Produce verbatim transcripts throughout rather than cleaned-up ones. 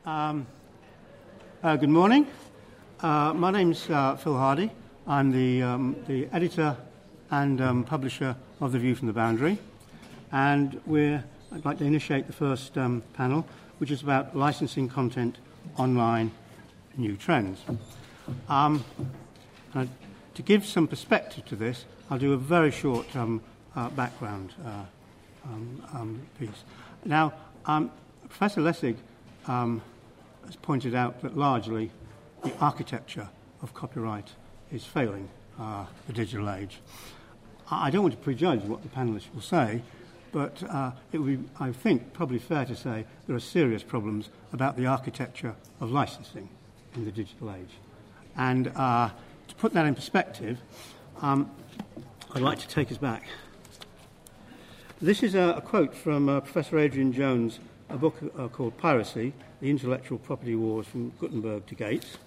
Um, uh, good morning. Uh, my name's uh, Phil Hardy. I'm the, um, the editor and um, publisher of The View from the Boundary. And we're, I'd like to initiate the first um, panel, which is about licensing content online, new trends. Um, and to give some perspective to this, I'll do a very short um, uh, background uh, um, um, piece. Now, um, Professor Lessig um, has pointed out that largely the architecture of copyright is failing uh, the digital age. I don't want to prejudge what the panelists will say, but uh, it would be, I think, probably fair to say there are serious problems about the architecture of licensing in the digital age. And uh, to put that in perspective, um, I'd like to take us back. This is a, a quote from uh, Professor Adrian Jones, a book uh, called Piracy, The Intellectual Property Wars from Gutenberg to Gates.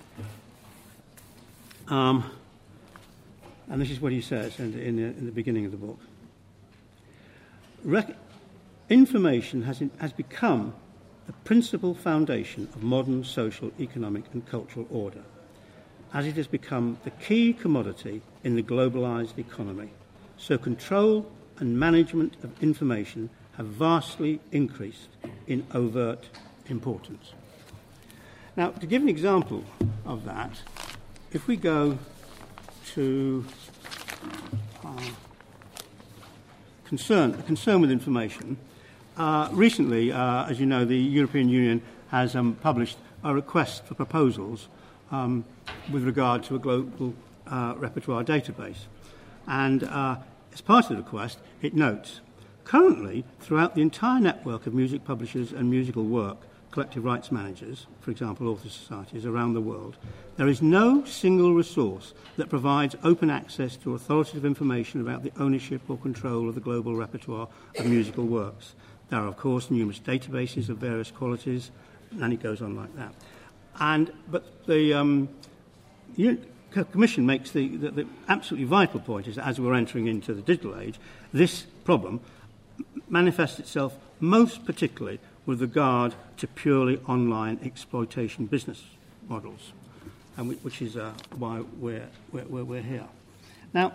Um, and this is what he says in the, in the, in the beginning of the book. Rec- information has, in, has become the principal foundation of modern social, economic and cultural order, as it has become the key commodity in the globalized economy. So control and management of information have vastly increased in overt importance. Now, to give an example of that, if we go to uh, concern, concern with information, uh, recently, uh, as you know, the European Union has um, published a request for proposals um, with regard to a global uh, repertoire database. And uh, as part of the request, it notes, currently, throughout the entire network of music publishers and musical work, collective rights managers, for example, author societies around the world, there is no single resource that provides open access to authoritative information about the ownership or control of the global repertoire of musical works. There are, of course, numerous databases of various qualities, and it goes on like that. And but the um, you, Commission makes the, the, the absolutely vital point is that as we're entering into the digital age, this problem manifests itself most particularly with regard to purely online exploitation business models, and we, which is uh, why we're, we're, we're here. Now,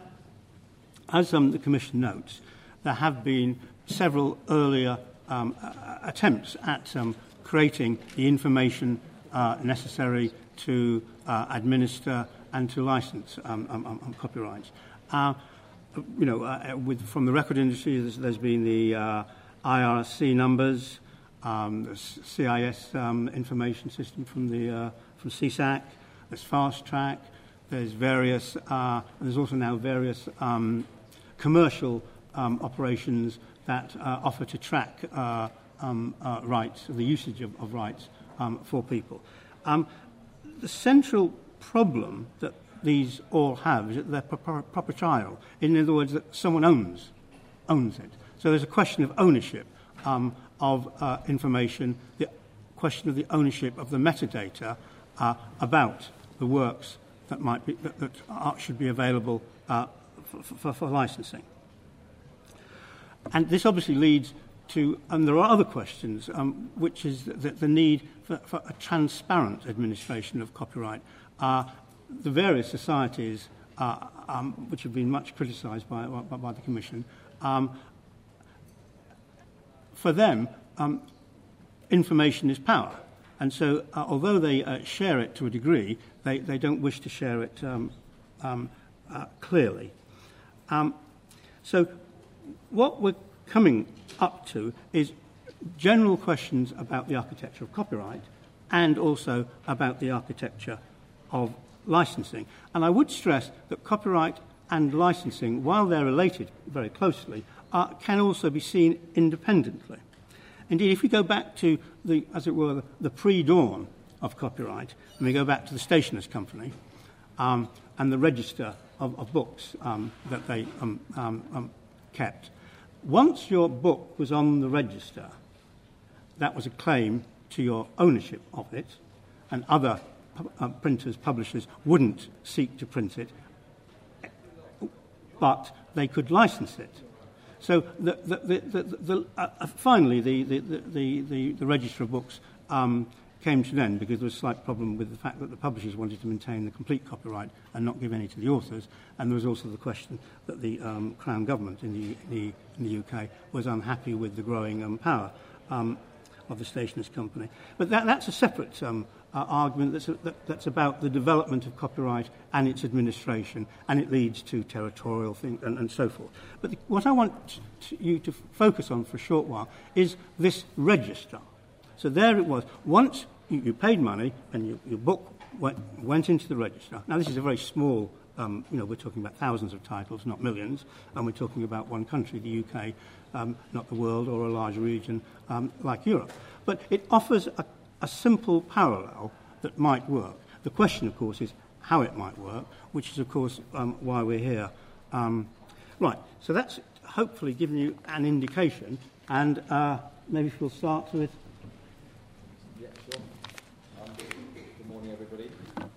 as um, the Commission notes, there have been several earlier um, uh, attempts at um, creating the information uh, necessary to uh, administer and to license um, um, um, copyrights. Uh, you know, uh, with, from the record industry, there's, there's been the uh, I R C numbers, um, the C I S um, information system from the uh, from C S A C. There's Fast Track. There's various. Uh, there's also now various um, commercial um, operations that uh, offer to track uh, um, uh, rights, the usage of, of rights um, for people. Um, the central problem that these all have is that they're pro- proprietarial. In other words, that someone owns owns it. So there's a question of ownership um, of uh, information, the question of the ownership of the metadata uh, about the works that might be that, that are, should be available uh, for, for, for licensing. And this obviously leads to, and there are other questions, um, which is the, the need for, for a transparent administration of copyright. Uh, the various societies, uh, um, which have been much criticised by, by, by the Commission, um, for them, um, information is power. And so, uh, although they uh, share it to a degree, they, they don't wish to share it um, um, uh, clearly. Um, so, what we're coming up to is general questions about the architecture of copyright and also about the architecture of licensing. And I would stress that copyright and licensing, while they're related very closely, uh, can also be seen independently. Indeed, if we go back to the, as it were, the, the pre-dawn of copyright, and we go back to the Stationers' Company um, and the register of, of books um, that they um, um, um, kept, once your book was on the register, that was a claim to your ownership of it, and other uh, printers, publishers wouldn't seek to print it, but they could license it. So the, the, the, the, the, uh, finally, the, the, the, the, the Register of Books um, came to an end because there was a slight problem with the fact that the publishers wanted to maintain the complete copyright and not give any to the authors. And there was also the question that the um, Crown Government in the, in the, in the U K was unhappy with the growing um, power um, of the Stationers' Company. But that, that's a separate um, uh, argument that's, a, that, that's about the development of copyright and its administration, and it leads to territorial things and, and so forth. But the, what I want to, you to focus on for a short while is this register. So there it was. Once you, you paid money and you, your book went, went into the register. Now, this is a very small, um, you know, we're talking about thousands of titles, not millions, and we're talking about one country, the U K, um, not the world or a large region um, like Europe. But it offers a, a simple parallel that might work. The question, of course, is how it might work, which is, of course, um, why we're here. Um, right, so that's hopefully given you an indication, and uh, maybe if we'll start with... Yeah, sure. Um, good morning, everybody.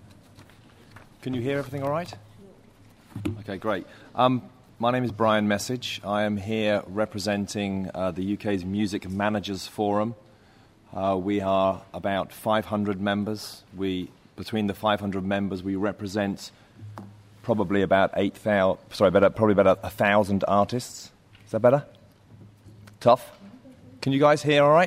Can you hear everything all right? Okay, great. Um, my name is Brian Message. I am here representing uh, the U K's Music Managers Forum. Uh, we are about five hundred members. We, between the five hundred members, we represent probably about eight thousand. Sorry, about, probably about a, a thousand artists. Is that better? Tough. Can you guys hear all right?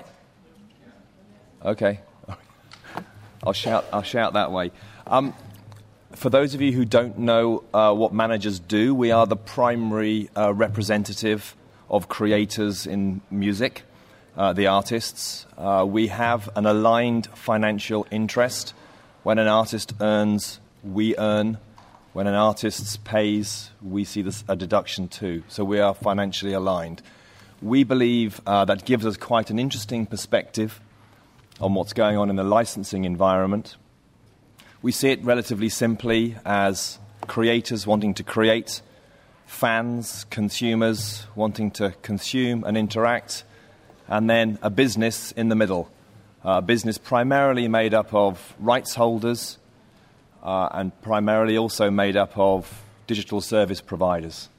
Okay. I'll shout. I'll shout that way. Um, for those of you who don't know uh, what managers do, we are the primary uh, representative of creators in music. Uh, the artists. Uh, we have an aligned financial interest. When an artist earns, we earn. When an artist pays, we see this, a deduction too. So we are financially aligned. We believe uh, that gives us quite an interesting perspective on what's going on in the licensing environment. We see it relatively simply as creators wanting to create, fans, consumers wanting to consume and interact, and then a business in the middle, a business primarily made up of rights holders uh, and primarily also made up of digital service providers.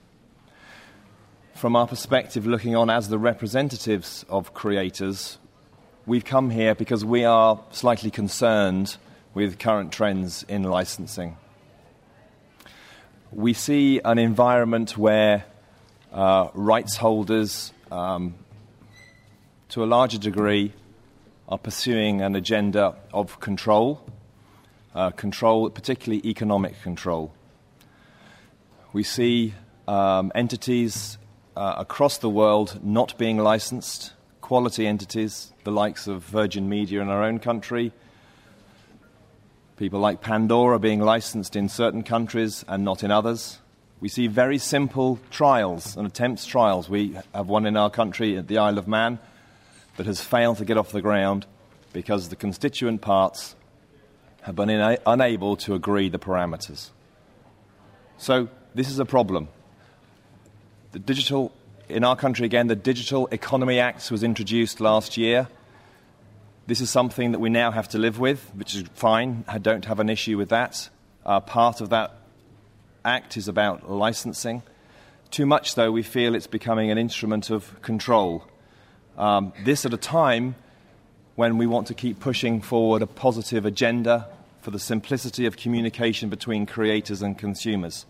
From our perspective, looking on as the representatives of creators, we've come here because we are slightly concerned with current trends in licensing. We see an environment where uh, rights holders um, to a larger degree, are pursuing an agenda of control, uh, control, particularly economic control. We see um, entities uh, across the world not being licensed, quality entities, the likes of Virgin Media in our own country, people like Pandora being licensed in certain countries and not in others. We see very simple trials and attempts trials. We have one in our country at the Isle of Man, that has failed to get off the ground because the constituent parts have been ina- unable to agree the parameters. So this is a problem. The digital, in our country again, the Digital Economy Act was introduced last year. This is something that we now have to live with, which is fine. I don't have an issue with that. Uh, part of that act is about licensing. Too much, though, we feel it's becoming an instrument of control. Um, this at a time when we want to keep pushing forward a positive agenda for the simplicity of communication between creators and consumers.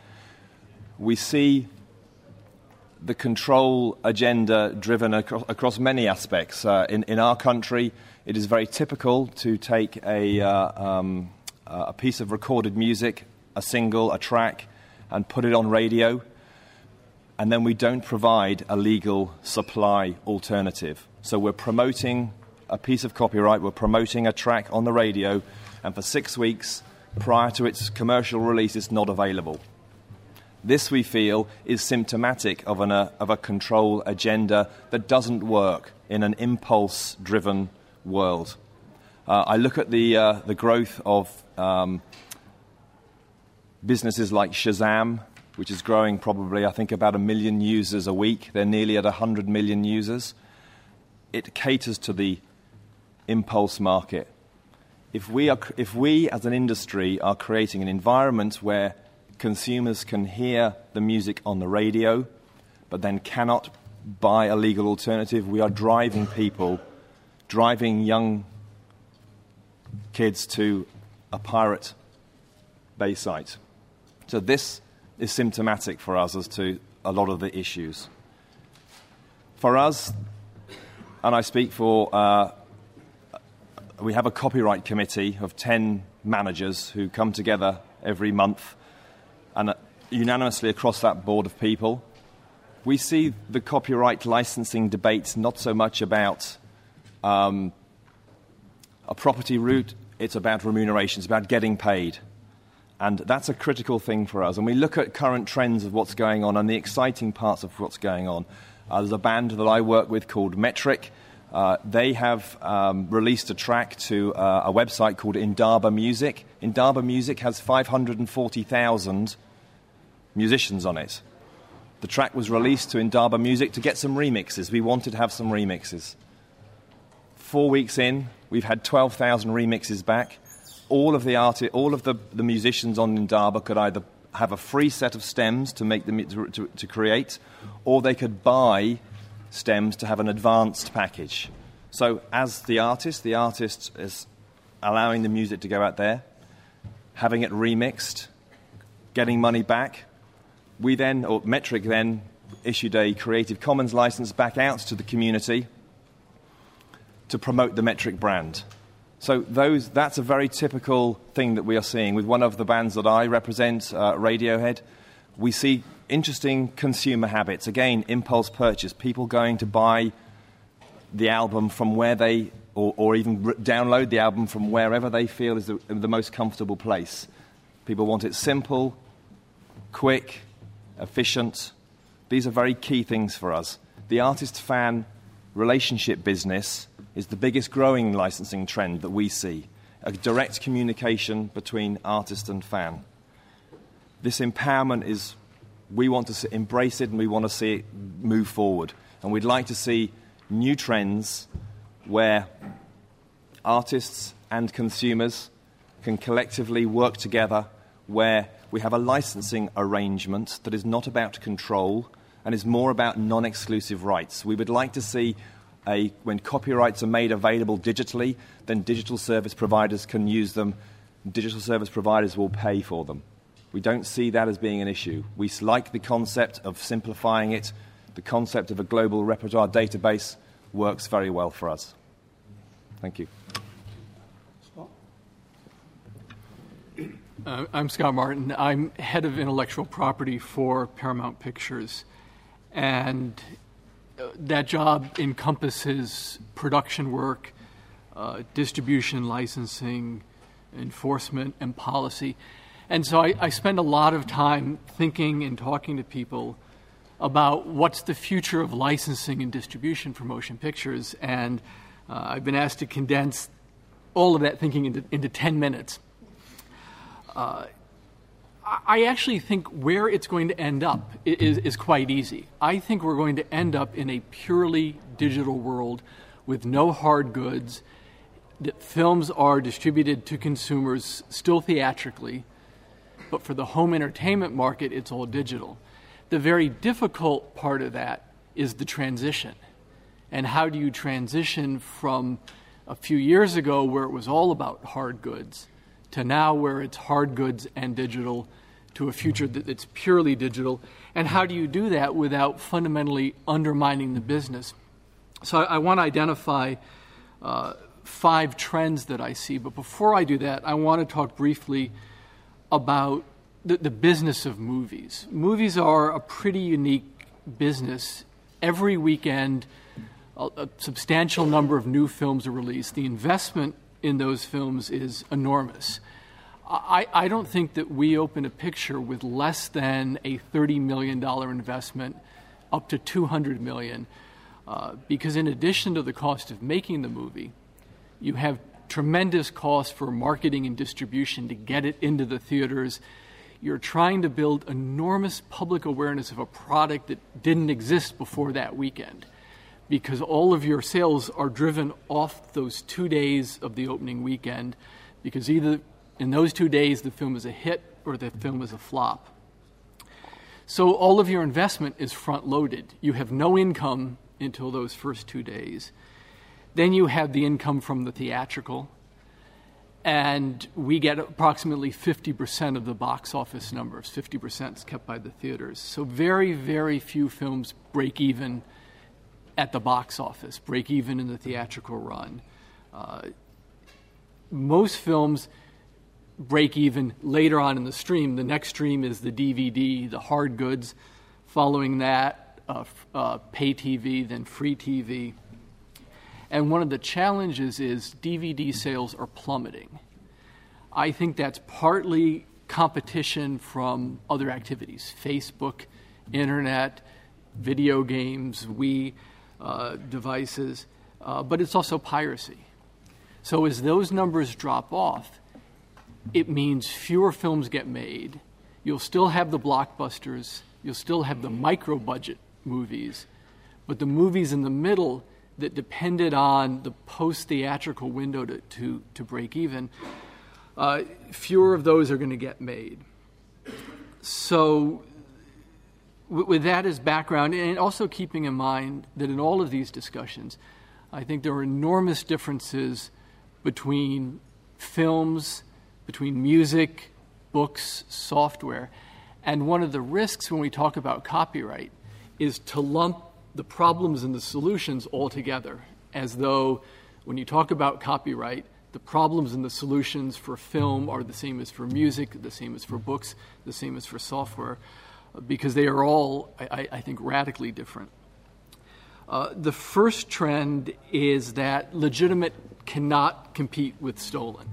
We see the control agenda driven across, across many aspects. Uh, in, in our country, it is very typical to take a, uh, um, a piece of recorded music, a single, a track, and put it on radio. And then we don't provide a legal supply alternative. So we're promoting a piece of copyright, we're promoting a track on the radio, and for six weeks prior to its commercial release, it's not available. This, we feel, is symptomatic of, an, uh, of a control agenda that doesn't work in an impulse-driven world. Uh, I look at the, uh, the growth of um, businesses like Shazam, which is growing probably, I think, about a million users a week. They're nearly at one hundred million users. It caters to the impulse market. If we, are, if we, as an industry, are creating an environment where consumers can hear the music on the radio, but then cannot buy a legal alternative, we are driving people, driving young kids to a Pirate Bay site. So this is symptomatic for us as to a lot of the issues. For us, and I speak for, uh, we have a copyright committee of ten managers who come together every month, and uh, unanimously across that board of people, we see the copyright licensing debate not so much about um, a property route, it's about remuneration, it's about getting paid. And that's a critical thing for us. And we look at current trends of what's going on and the exciting parts of what's going on. Uh, there's a band that I work with called Metric. Uh, they have um, released a track to uh, a website called Indaba Music. Indaba Music has five hundred forty thousand musicians on it. The track was released to Indaba Music to get some remixes. We wanted to have some remixes. Four weeks in, we've had twelve thousand remixes back. All of the arti- all of the, the musicians on Indaba could either have a free set of stems to make them to, to, to create, or they could buy stems to have an advanced package. So as the artist, the artist is allowing the music to go out there, having it remixed, getting money back. We then, or Metric then, issued a Creative Commons license back out to the community to promote the Metric brand. So those, that's a very typical thing that we are seeing. With one of the bands that I represent, uh, Radiohead, we see interesting consumer habits. Again, impulse purchase, people going to buy the album from where they, or, or even r- download the album from wherever they feel is the, the most comfortable place. People want it simple, quick, efficient. These are very key things for us. The artist-fan relationship business is the biggest growing licensing trend that we see, a direct communication between artist and fan. This empowerment is, we want to see, embrace it and we want to see it move forward. And we'd like to see new trends where artists and consumers can collectively work together, where we have a licensing arrangement that is not about control and is more about non-exclusive rights. We would like to see A, when copyrights are made available digitally, then digital service providers can use them. Digital service providers will pay for them. We don't see that as being an issue. We like the concept of simplifying it. The concept of a global repertoire database works very well for us. Thank you. Scott? Uh, I'm Scott Martin. I'm head of intellectual property for Paramount Pictures. And that job encompasses production work, uh, distribution, licensing, enforcement, and policy. And so I, I spend a lot of time thinking and talking to people about what's the future of licensing and distribution for motion pictures. And uh, I've been asked to condense all of that thinking into, into ten minutes. Uh, I actually think where it's going to end up is, is quite easy. I think we're going to end up in a purely digital world with no hard goods, that films are distributed to consumers still theatrically, but for the home entertainment market, it's all digital. The very difficult part of that is the transition. And how do you transition from a few years ago where it was all about hard goods to now where it's hard goods and digital, to a future that's purely digital? And how do you do that without fundamentally undermining the business? So I, I want to identify uh, five trends that I see. But before I do that, I want to talk briefly about the, the business of movies. Movies are a pretty unique business. Every weekend, a, a substantial number of new films are released. The investment in those films is enormous. I, I don't think that we open a picture with less than a thirty million dollars investment up to two hundred million dollars, uh, because in addition to the cost of making the movie, you have tremendous costs for marketing and distribution to get it into the theaters. You're trying to build enormous public awareness of a product that didn't exist before that weekend, because all of your sales are driven off those two days of the opening weekend, because either in those two days the film is a hit or the film is a flop. So all of your investment is front-loaded. You have no income until those first two days. Then you have the income from the theatrical. and we get approximately fifty percent of the box office numbers. fifty percent is kept by the theaters. So very, very few films break even at the box office, break even in the theatrical run. Uh, most films break even later on in the stream. The next stream is the D V D, the hard goods. Following that, uh, uh, pay T V, then free T V. And one of the challenges is D V D sales are plummeting. I think that's partly competition from other activities, Facebook, internet, video games, Wii uh, devices, uh, but it's also piracy. So as those numbers drop off, it means fewer films get made. You'll still have the blockbusters. You'll still have the micro-budget movies. But the movies in the middle that depended on the post-theatrical window to, to, to break even, uh, fewer of those are going to get made. So w- with that as background, and also keeping in mind that in all of these discussions, I think there are enormous differences between films, between music, books, software. And one of the risks when we talk about copyright is to lump the problems and the solutions all together, as though when you talk about copyright, the problems and the solutions for film are the same as for music, the same as for books, the same as for software, because they are all, I, I think, radically different. Uh, the first trend is that legitimate cannot compete with stolen.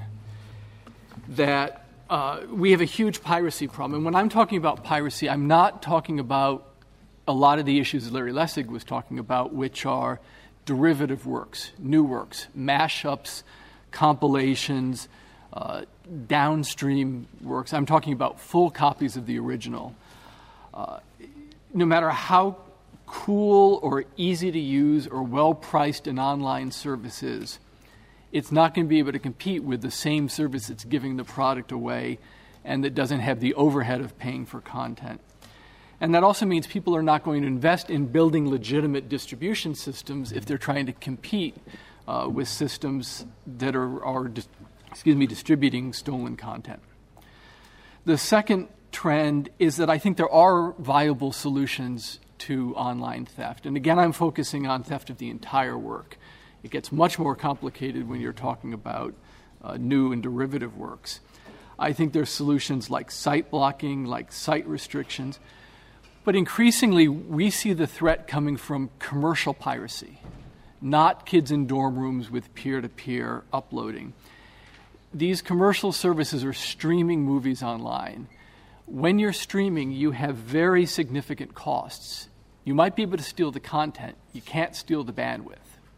That uh, we have a huge piracy problem. And when I'm talking about piracy, I'm not talking about a lot of the issues Larry Lessig was talking about, which are derivative works, new works, mashups, compilations, uh, downstream works. I'm talking about full copies of the original. Uh, no matter how cool or easy to use or well-priced an online service is, it's not going to be able to compete with the same service that's giving the product away and that doesn't have the overhead of paying for content. And that also means people are not going to invest in building legitimate distribution systems if they're trying to compete uh, with systems that are, are dis- excuse me, distributing stolen content. The second trend is that I think there are viable solutions to online theft. And again, I'm focusing on theft of the entire work. It gets much more complicated when you're talking about uh, new and derivative works. I think there's solutions like site blocking, like site restrictions. But increasingly, we see the threat coming from commercial piracy, not kids in dorm rooms with peer-to-peer uploading. These commercial services are streaming movies online. When you're streaming, you have very significant costs. You might be able to steal the content. You can't steal the bandwidth.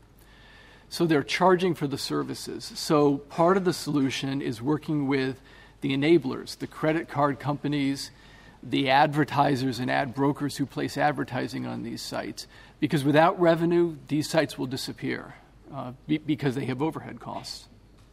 So they're charging for the services. So part of the solution is working with the enablers, the credit card companies, the advertisers and ad brokers who place advertising on these sites. Because without revenue, these sites will disappear uh, be- because they have overhead costs.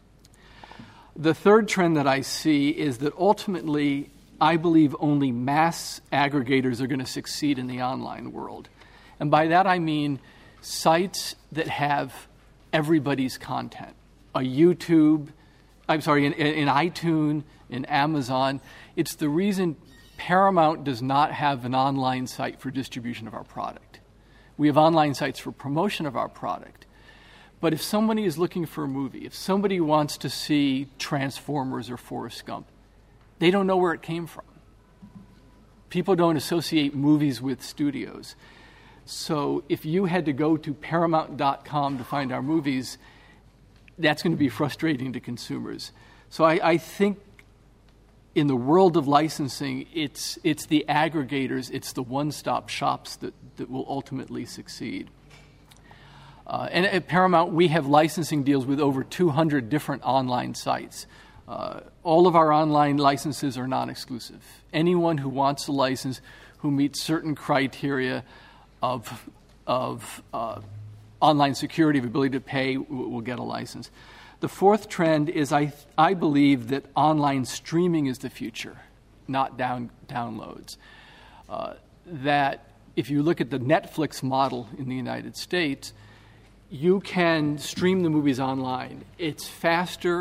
The third trend that I see is that ultimately, I believe only mass aggregators are going to succeed in the online world. And by that I mean sites that have everybody's content. A YouTube, I'm sorry, in, in iTunes, in Amazon. It's the reason Paramount does not have an online site for distribution of our product. We have online sites for promotion of our product. But if somebody is looking for a movie, if somebody wants to see Transformers or Forrest Gump, they don't know where it came from. People don't associate movies with studios. So if you had to go to paramount dot com to find our movies, that's going to be frustrating to consumers. So I, I think in the world of licensing, it's it's the aggregators, it's the one-stop shops that, that will ultimately succeed. Uh, and at Paramount, we have licensing deals with over two hundred different online sites. Uh, all of our online licenses are non-exclusive. Anyone who wants a license, who meets certain criteria of, of uh, online security, of ability to pay, will, will get a license. The fourth trend is I, I believe that online streaming is the future, not down, downloads. Uh, that if you look at the Netflix model in the United States, you can stream the movies online. It's faster,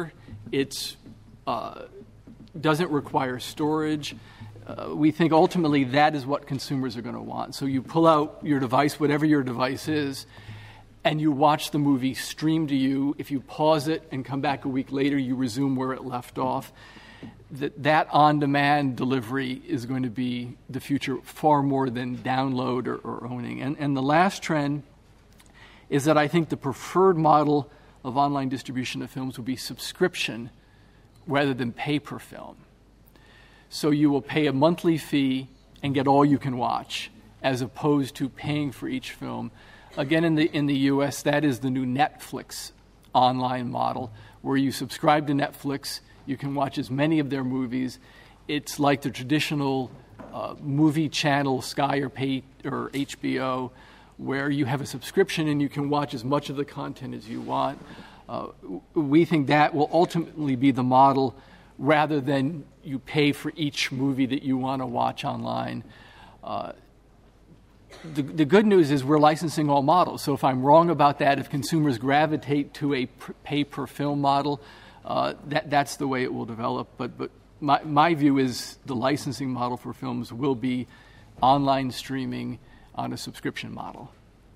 It's uh, doesn't require storage. Uh, we think ultimately that is what consumers are going to want. So you pull out your device, whatever your device is, and you watch the movie streamed to you. If you pause it and come back a week later, you resume where it left off. That that on-demand delivery is going to be the future far more than download or, or owning. And, and the last trend is that I think the preferred model of online distribution of films will be subscription rather than pay per film. So you will pay a monthly fee and get all you can watch, as opposed to paying for each film. Again, in the in the U S, that is the new Netflix online model, where you subscribe to Netflix, you can watch as many of their movies. It's like the traditional uh, movie channel, Sky or pay or H B O, where you have a subscription and you can watch as much of the content as you want. Uh, we think that will ultimately be the model, rather than you pay for each movie that you want to watch online. Uh, the, the good news is we're licensing all models. So if I'm wrong about that, if consumers gravitate to a pr- pay-per-film model, uh, that, that's the way it will develop. But, but my, my view is the licensing model for films will be online streaming on a subscription model.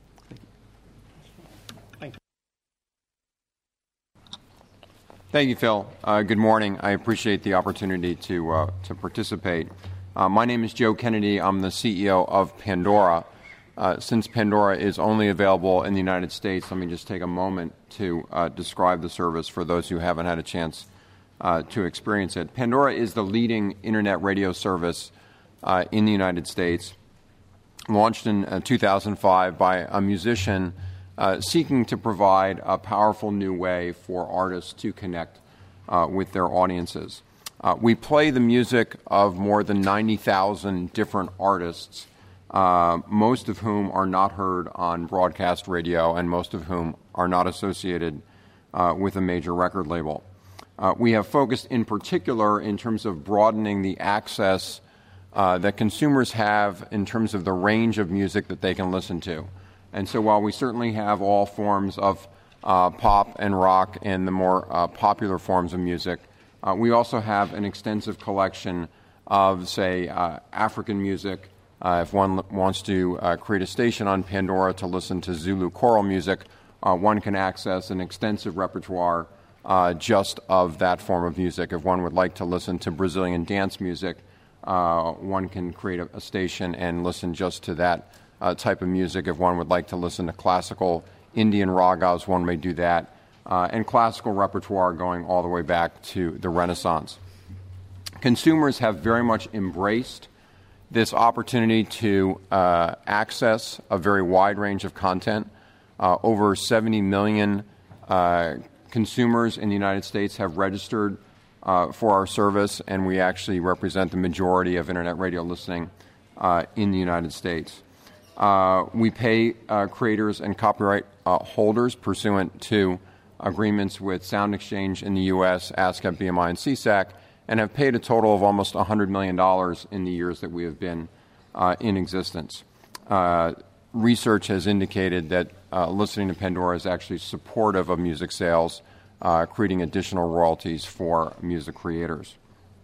Thank you, Phil. Uh, good morning. I appreciate the opportunity to uh, to participate. Uh, my name is Joe Kennedy. I'm the C E O of Pandora. Uh, since Pandora is only available in the United States, let me just take a moment to uh, describe the service for those who haven't had a chance uh, to experience it. Pandora is the leading internet radio service uh, in the United States, launched in uh, two thousand five by a musician Uh, seeking to provide a powerful new way for artists to connect uh, with their audiences. Uh, we play the music of more than ninety thousand different artists, uh, most of whom are not heard on broadcast radio and most of whom are not associated uh, with a major record label. Uh, we have focused in particular in terms of broadening the access uh, that consumers have in terms of the range of music that they can listen to. And so while we certainly have all forms of uh, pop and rock and the more uh, popular forms of music, uh, we also have an extensive collection of, say, uh, African music. Uh, if one l- wants to uh, create a station on Pandora to listen to Zulu choral music, uh, one can access an extensive repertoire uh, just of that form of music. If one would like to listen to Brazilian dance music, uh, one can create a, a station and listen just to that Uh, type of music. If one would like to listen to classical Indian ragas, one may do that, uh, and classical repertoire going all the way back to the Renaissance. Consumers have very much embraced this opportunity to uh, access a very wide range of content. Uh, over seventy million uh, consumers in the United States have registered uh, for our service, and we actually represent the majority of internet radio listening uh, in the United States. Uh, we pay uh, creators and copyright uh, holders pursuant to agreements with Sound Exchange in the U S, ASCAP, B M I, and C S A C, and have paid a total of almost one hundred million dollars in the years that we have been uh, in existence. Uh, research has indicated that uh, listening to Pandora is actually supportive of music sales, uh, creating additional royalties for music creators.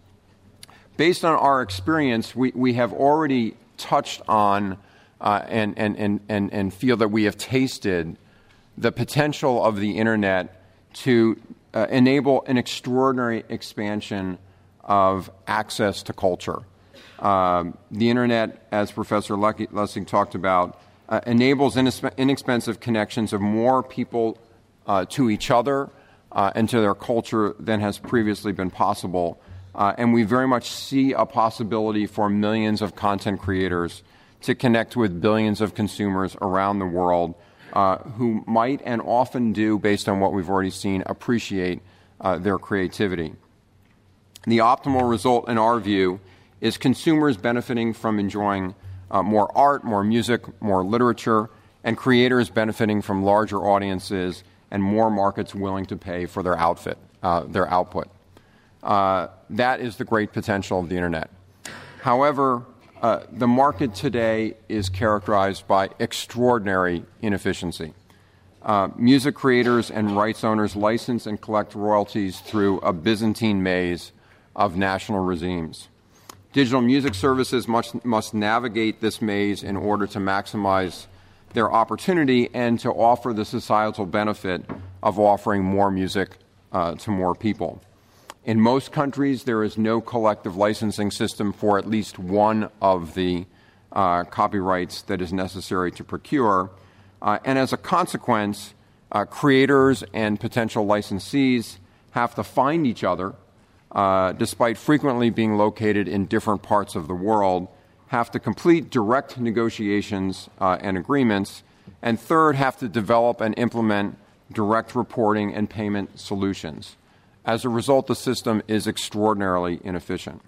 Based on our experience, we, we have already touched on Uh, and, and, and, and, and feel that we have tasted the potential of the Internet to uh, enable an extraordinary expansion of access to culture. Um, the Internet, as Professor Lessig talked about, uh, enables inesp- inexpensive connections of more people uh, to each other uh, and to their culture than has previously been possible. Uh, and we very much see a possibility for millions of content creators to connect with billions of consumers around the world uh, who might and often do, based on what we've already seen, appreciate uh, their creativity. The optimal result, in our view, is consumers benefiting from enjoying uh, more art, more music, more literature, and creators benefiting from larger audiences and more markets willing to pay for their outfit, uh, their output. Uh, that is the great potential of the Internet. However, Uh, the market today is characterized by extraordinary inefficiency. Uh, music creators and rights owners license and collect royalties through a Byzantine maze of national regimes. Digital music services must, must navigate this maze in order to maximize their opportunity and to offer the societal benefit of offering more music uh, to more people. In most countries, there is no collective licensing system for at least one of the uh, copyrights that is necessary to procure. Uh, and as a consequence, uh, creators and potential licensees have to find each other, uh, despite frequently being located in different parts of the world, have to complete direct negotiations uh, and agreements, and third, have to develop and implement direct reporting and payment solutions. As a result, the system is extraordinarily inefficient.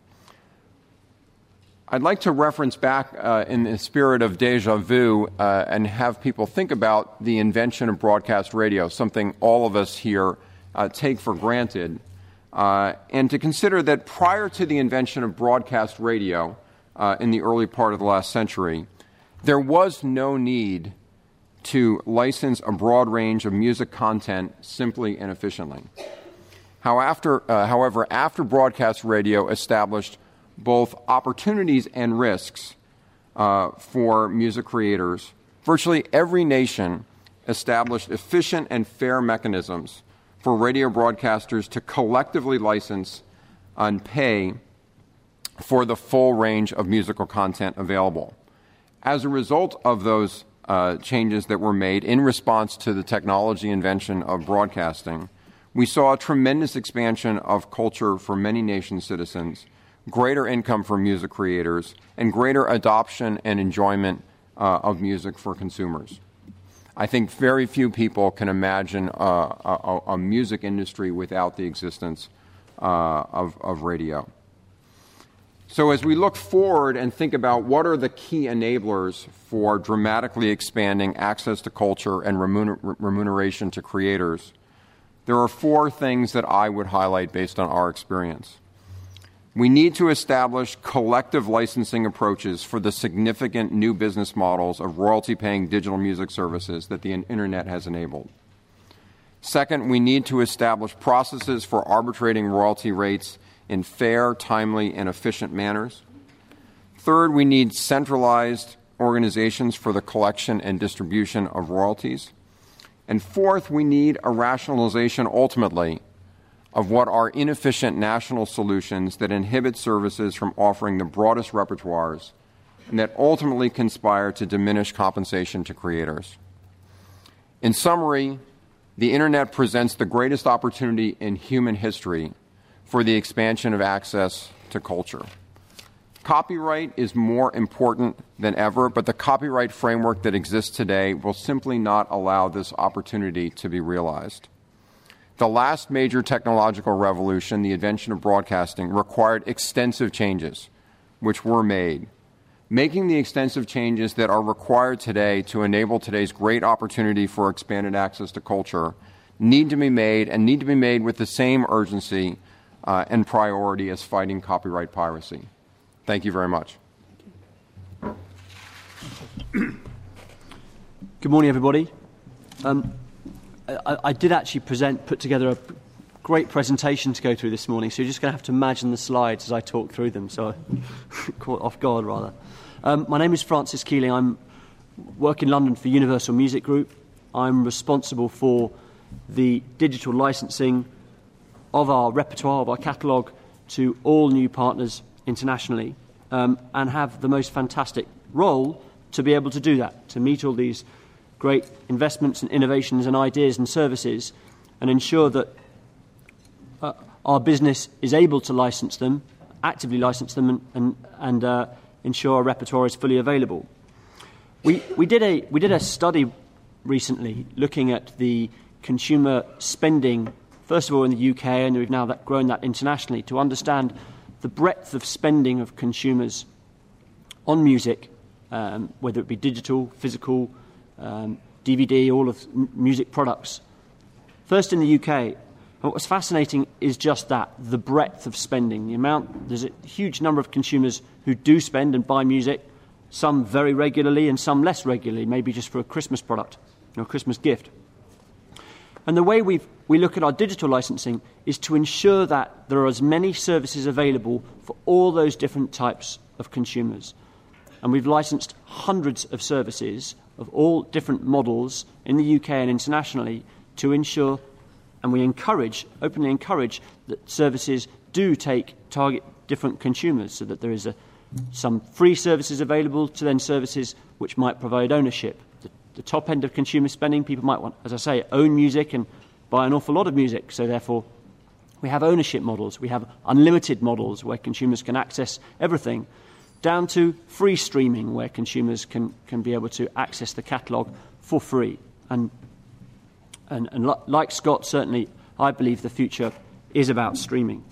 I'd like to reference back uh, in the spirit of deja vu uh, and have people think about the invention of broadcast radio, something all of us here uh, take for granted, uh, and to consider that prior to the invention of broadcast radio uh, in the early part of the last century, there was no need to license a broad range of music content simply and efficiently. How after, uh, however, after broadcast radio established both opportunities and risks uh, for music creators, virtually every nation established efficient and fair mechanisms for radio broadcasters to collectively license and pay for the full range of musical content available. As a result of those uh, changes that were made in response to the technology invention of broadcasting, we saw a tremendous expansion of culture for many nation citizens, greater income for music creators, and greater adoption and enjoyment uh, of music for consumers. I think very few people can imagine uh, a, a music industry without the existence uh, of, of radio. So as we look forward and think about what are the key enablers for dramatically expanding access to culture and remuner- remuneration to creators, there are four things that I would highlight based on our experience. We need to establish collective licensing approaches for the significant new business models of royalty-paying digital music services that the Internet has enabled. Second, we need to establish processes for arbitrating royalty rates in fair, timely, and efficient manners. Third, we need centralized organizations for the collection and distribution of royalties. And fourth, we need a rationalization, ultimately, of what are inefficient national solutions that inhibit services from offering the broadest repertoires and that ultimately conspire to diminish compensation to creators. In summary, the Internet presents the greatest opportunity in human history for the expansion of access to culture. Copyright is more important than ever, but the copyright framework that exists today will simply not allow this opportunity to be realized. The last major technological revolution, the invention of broadcasting, required extensive changes, which were made. Making the extensive changes that are required today to enable today's great opportunity for expanded access to culture need to be made, and need to be made with the same urgency uh, and priority as fighting copyright piracy. Thank you very much. Good morning, everybody. Um, I, I did actually present, put together a great presentation to go through this morning, so you're just going to have to imagine the slides as I talk through them, so I'm caught off guard, rather. Um, my name is Francis Keeling. I work in London for Universal Music Group. I'm responsible for the digital licensing of our repertoire, of our catalogue, to all new partners internationally, um, and have the most fantastic role to be able to do that, to meet all these great investments and innovations and ideas and services and ensure that uh, our business is able to license them, actively license them, and, and, and uh, ensure our repertoire is fully available. We, we, did a, we did a study recently looking at the consumer spending, first of all in the U K, and we've now that, grown that internationally, to understand the breadth of spending of consumers on music, um, whether it be digital, physical, um, D V D, all of m- music products. First in the U K, and what was fascinating is just that, the breadth of spending, the amount. There's a huge number of consumers who do spend and buy music, some very regularly and some less regularly, maybe just for a Christmas product. or a Christmas gift. And the way we we look at our digital licensing is to ensure that there are as many services available for all those different types of consumers. And we've licensed hundreds of services of all different models in the U K and internationally to ensure, and we encourage, openly encourage, that services do take target different consumers, so that there is a, some free services available to then services which might provide ownership. The, the top end of consumer spending, people might want, as I say, own music and buy an awful lot of music, so therefore we have ownership models, we have unlimited models where consumers can access everything, down to free streaming where consumers can, can be able to access the catalogue for free. And, and, and li- like Scott, certainly I believe the future is about streaming.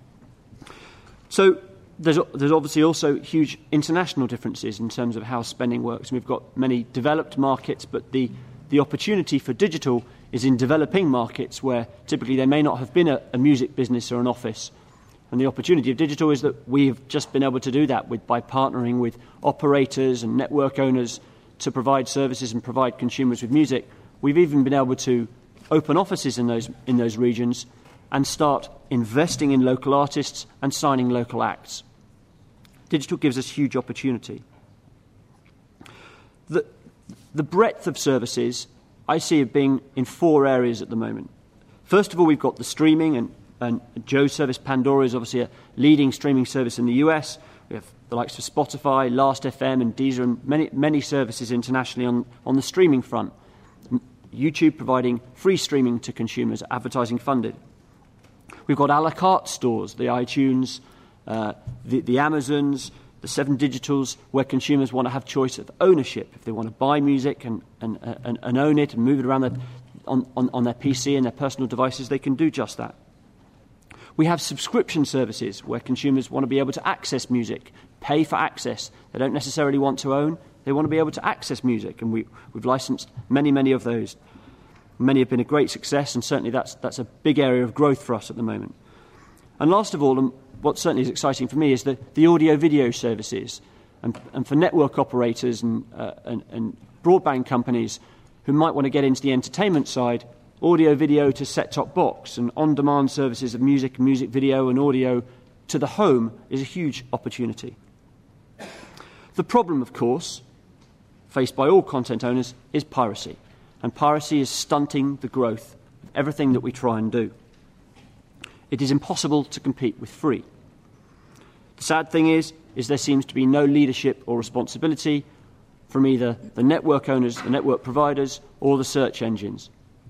So there's, there's obviously also huge international differences in terms of how spending works. We've got many developed markets, but the, the opportunity for digital is in developing markets where typically there may not have been a, a music business or an office. And the opportunity of digital is that we've just been able to do that with, by partnering with operators and network owners to provide services and provide consumers with music. We've even been able to open offices in those, in those regions and start investing in local artists and signing local acts. Digital gives us huge opportunity. The, the breadth of services I see it being in four areas at the moment. First of all, we've got the streaming, and, and Joe's service, Pandora, is obviously a leading streaming service in the U S. We have the likes of Spotify, Last F M, and Deezer, and many, many services internationally on, on the streaming front. YouTube providing free streaming to consumers, advertising funded. We've got a la carte stores, the iTunes, uh, the, the Amazons, the Seven Digitals, where consumers want to have choice of ownership. If they want to buy music and, and, and, and own it and move it around their, on, on, on their P C and their personal devices, they can do just that. We have subscription services where consumers want to be able to access music, pay for access. They don't necessarily want to own, they want to be able to access music, and we, we've licensed many, many of those. Many have been a great success, and certainly that's, that's a big area of growth for us at the moment. And last of all, and what certainly is exciting for me, is the, the audio-video services. And, and for network operators and, uh, and, and broadband companies who might want to get into the entertainment side, audio-video to set-top box and on-demand services of music, music video and audio to the home is a huge opportunity. The problem, of course, faced by all content owners is piracy. And piracy is stunting the growth of everything that we try and do. It is impossible to compete with free. The sad thing is, is there seems to be no leadership or responsibility from either the network owners, the network providers, or the search engines.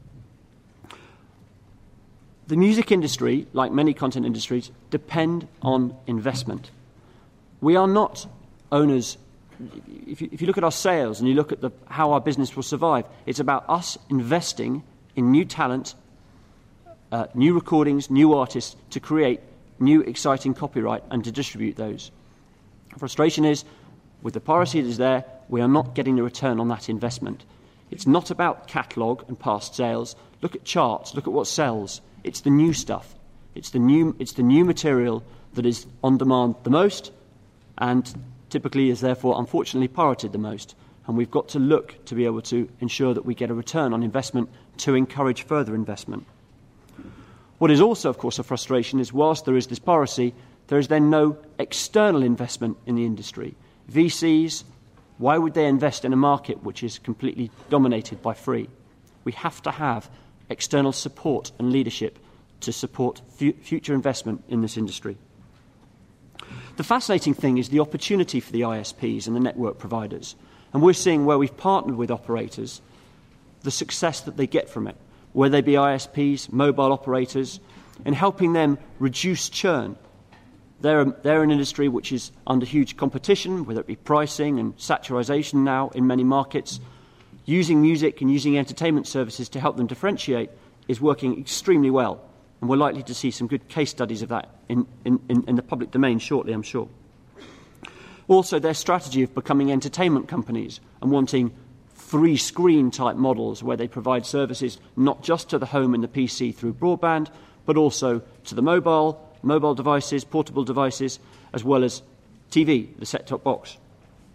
The music industry, like many content industries, depend on investment. We are not owners. If you, if you look at our sales and you look at the, how our business will survive, it's about us investing in new talent, uh, new recordings, new artists to create new exciting copyright and to distribute those. Frustration is, with the piracy that is there, we are not getting the return on that investment. It's not about catalogue and past sales. Look at charts, look at what sells. It's the new stuff. It's the new, it's the new material that is on demand the most and typically is therefore unfortunately pirated the most. And we've got to look to be able to ensure that we get a return on investment to encourage further investment. What is also, of course, a frustration is whilst there is this piracy, there is then no external investment in the industry. V Cs, why would they invest in a market which is completely dominated by free? We have to have external support and leadership to support fu- future investment in this industry. The fascinating thing is the opportunity for the I S Ps and the network providers. And we're seeing where we've partnered with operators, the success that they get from it, whether they be I S Ps, mobile operators, and helping them reduce churn. They're, they're an industry which is under huge competition, whether it be pricing and saturation now in many markets. Using music and using entertainment services to help them differentiate is working extremely well. And we're likely to see some good case studies of that in, in, in the public domain shortly, I'm sure. Also, their strategy of becoming entertainment companies and wanting free screen type models where they provide services not just to the home and the P C through broadband, but also to the mobile, mobile devices, portable devices, as well as T V, the set-top box.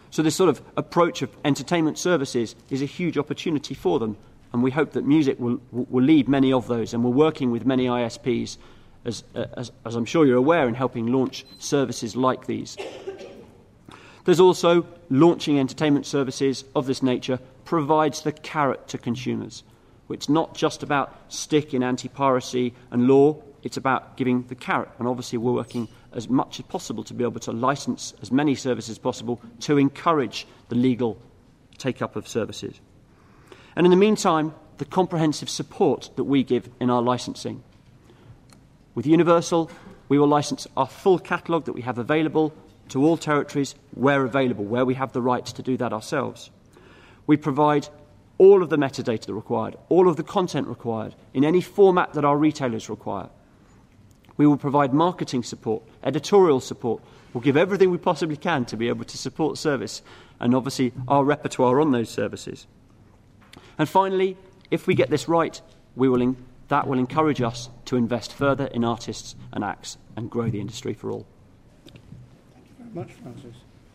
So this sort of approach of entertainment services is a huge opportunity for them, and we hope that music will, will lead many of those, and we're working with many I S Ps, as, as, as I'm sure you're aware, in helping launch services like these. There's also launching entertainment services of this nature provides the carrot to consumers. It's not just about stick in anti-piracy and law, it's about giving the carrot. And obviously we're working as much as possible to be able to license as many services as possible to encourage the legal take-up of services. And in the meantime, the comprehensive support that we give in our licensing. With Universal, we will license our full catalogue that we have available to all territories where available, where we have the rights to do that ourselves. We provide all of the metadata that are required, all of the content required, in any format that our retailers require. We will provide marketing support, editorial support. We'll give everything we possibly can to be able to support service, and obviously our repertoire on those services. And finally, if we get this right, we will in- that will encourage us to invest further in artists and acts and grow the industry for all. Thank you very much, Francis.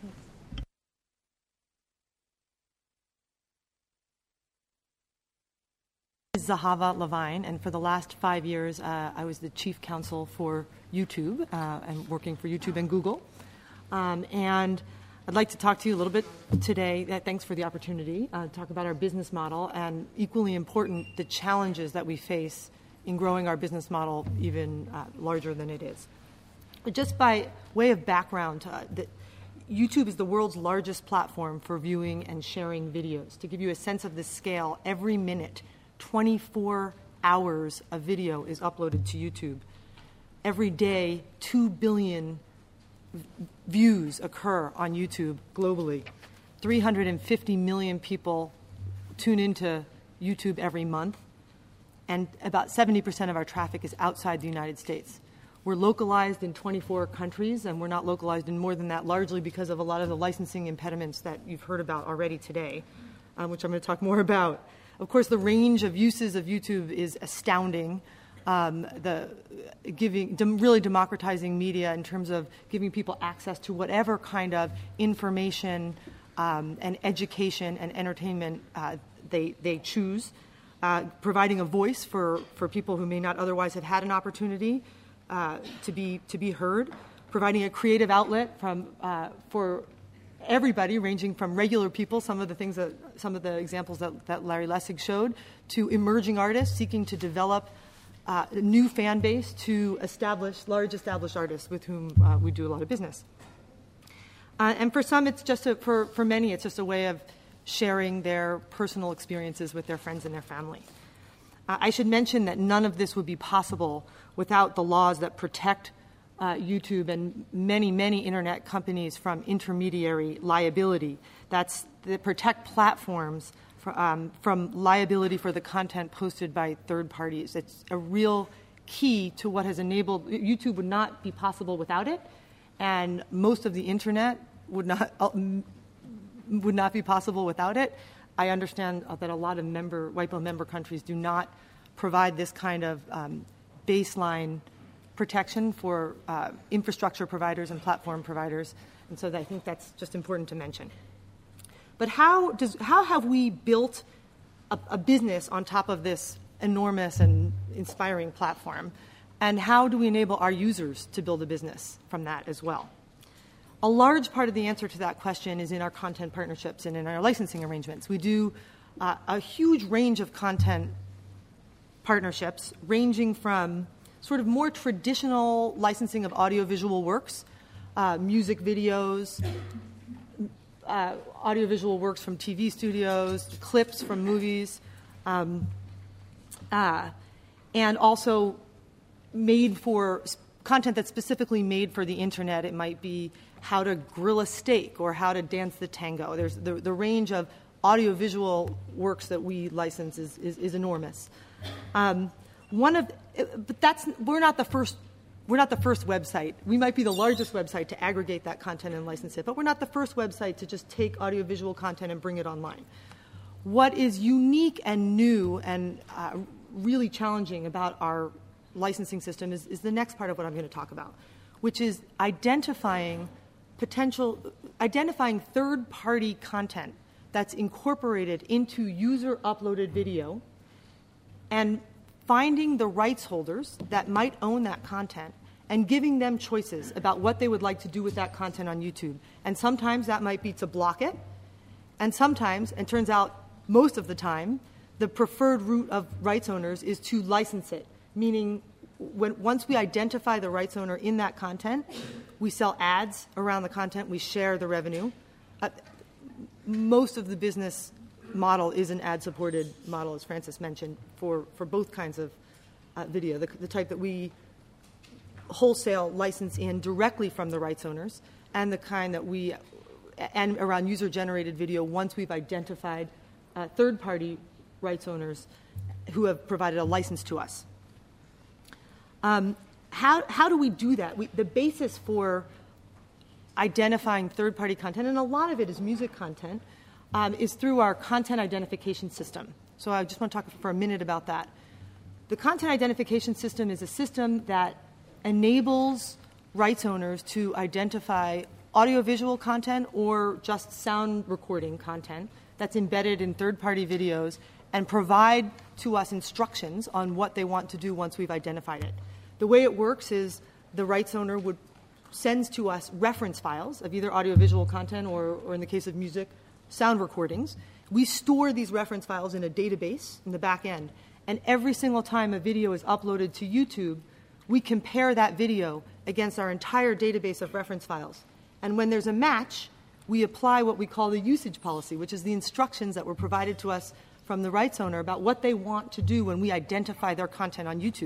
Zahava Levine, and for the last five years, uh, I was the chief counsel for YouTube uh, and working for YouTube and Google. Um, and I'd like to talk to you a little bit today. Uh, thanks for the opportunity uh, to talk about our business model, and equally important, the challenges that we face in growing our business model even uh, larger than it is. But just by way of background, uh, the, YouTube is the world's largest platform for viewing and sharing videos. To give you a sense of the scale, every minute, twenty-four hours of video is uploaded to YouTube. Every day, two billion v- views occur on YouTube globally. three hundred fifty million people tune into YouTube every month, and about seventy percent of our traffic is outside the United States. We're localized in twenty-four countries, and we're not localized in more than that, largely because of a lot of the licensing impediments that you've heard about already today, um, which I'm going to talk more about. Of course, the range of uses of YouTube is astounding. Um, the giving, dem, really democratizing media in terms of giving people access to whatever kind of information um, and education and entertainment uh, they they choose, uh, providing a voice for, for people who may not otherwise have had an opportunity uh, to be to be heard, providing a creative outlet from uh, for everybody, ranging from regular people, some of the things that, some of the examples that, that Larry Lessig showed, to emerging artists seeking to develop uh, a new fan base, to established, large established artists with whom uh, we do a lot of business. Uh, and for some, it's just a, for, for many, it's just a way of sharing their personal experiences with their friends and their family. Uh, I should mention that none of this would be possible without the laws that protect Uh, YouTube and many, many internet companies from intermediary liability. That's that protect platforms for, um, from liability for the content posted by third parties. It's a real key to what has enabled YouTube would not be possible without it, and most of the internet would not uh, would not be possible without it. I understand that a lot of member W I P O member countries do not provide this kind of um, baseline protection for uh, infrastructure providers and platform providers, and so I think that's just important to mention. But how does how have we built a, a business on top of this enormous and inspiring platform, and how do we enable our users to build a business from that as well? A large part of the answer to that question is in our content partnerships and in our licensing arrangements. We do uh, a huge range of content partnerships, ranging from sort of more traditional licensing of audiovisual works, uh, music videos, uh, audiovisual works from T V studios, clips from movies, um, uh, and also made for content that's specifically made for the internet. It might be how to grill a steak or how to dance the tango. There's the, the range of audiovisual works that we license is, is, is enormous. Um, One of, but that's we're not the first. We're not the first website. We might be the largest website to aggregate that content and license it, but we're not the first website to just take audiovisual content and bring it online. What is unique and new and uh, really challenging about our licensing system is, is the next part of what I'm going to talk about, which is identifying potential, identifying third-party content that's incorporated into user-uploaded video and finding the rights holders that might own that content and giving them choices about what they would like to do with that content on YouTube. And sometimes that might be to block it, and sometimes, and turns out most of the time, the preferred route of rights owners is to license it, meaning when, once we identify the rights owner in that content, we sell ads around the content, we share the revenue. Uh, most of the business model is an ad-supported model, as Francis mentioned, for, for both kinds of uh, video, the, the type that we wholesale license in directly from the rights owners, and the kind that we, and around user-generated video once we've identified uh, third-party rights owners who have provided a license to us. Um, how, how do we do that? We, the basis for identifying third-party content, and a lot of it is music content, um, is through our content identification system. So I just want to talk for a minute about that. The content identification system is a system that enables rights owners to identify audiovisual content or just sound recording content that's embedded in third-party videos and provide to us instructions on what they want to do once we've identified it. The way it works is the rights owner would sends to us reference files of either audiovisual content or, or in the case of music, sound recordings. We store these reference files in a database in the back end, and every single time a video is uploaded to YouTube, we compare that video against our entire database of reference files. And when there's a match, we apply what we call the usage policy, which is the instructions that were provided to us from the rights owner about what they want to do when we identify their content on YouTube.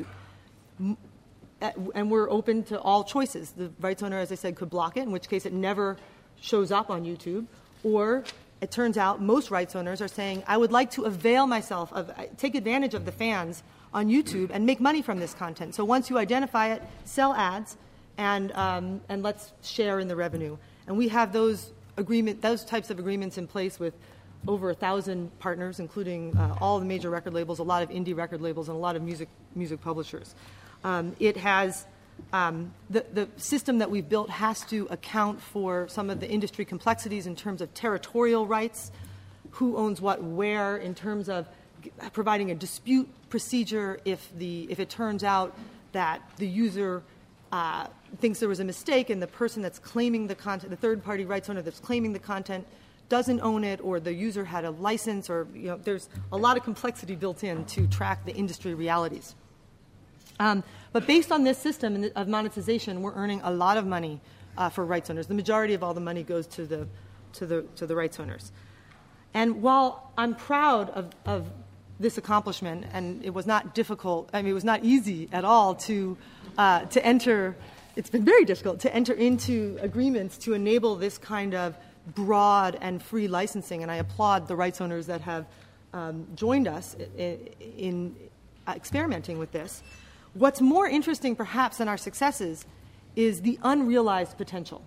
And we're open to all choices. The rights owner, as I said, could block it, in which case it never shows up on YouTube. Or it turns out most rights owners are saying, I would like to avail myself of, take advantage of the fans on YouTube and make money from this content. So once you identify it, sell ads, and, um, and let's share in the revenue. And we have those agreement, those types of agreements in place with over a thousand partners, including uh, all the major record labels, a lot of indie record labels, and a lot of music music publishers. Um, it has um, the, the system that we've built has to account for some of the industry complexities in terms of territorial rights, who owns what where, in terms of providing a dispute procedure if the if it turns out that the user uh, thinks there was a mistake and the person that's claiming the content, the third-party rights owner that's claiming the content, doesn't own it, or the user had a license, or you know, there's a lot of complexity built in to track the industry realities. Um, but based on this system of monetization, we're earning a lot of money uh, for rights owners. The majority of all the money goes to the to the to the rights owners. And while I'm proud of, of this accomplishment, and it was not difficult, I mean, it was not easy at all to uh, to enter. It's been very difficult to enter into agreements to enable this kind of broad and free licensing, and I applaud the rights owners that have um, joined us in, in uh, experimenting with this. What's more interesting, perhaps, than our successes is the unrealized potential.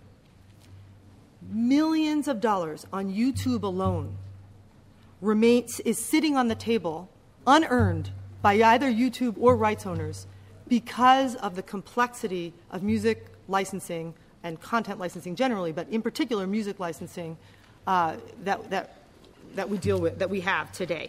Millions of dollars on YouTube alone remains, is sitting on the table, unearned by either YouTube or rights owners because of the complexity of music licensing and content licensing generally, but in particular music licensing uh, that, that, that we deal with, that we have today.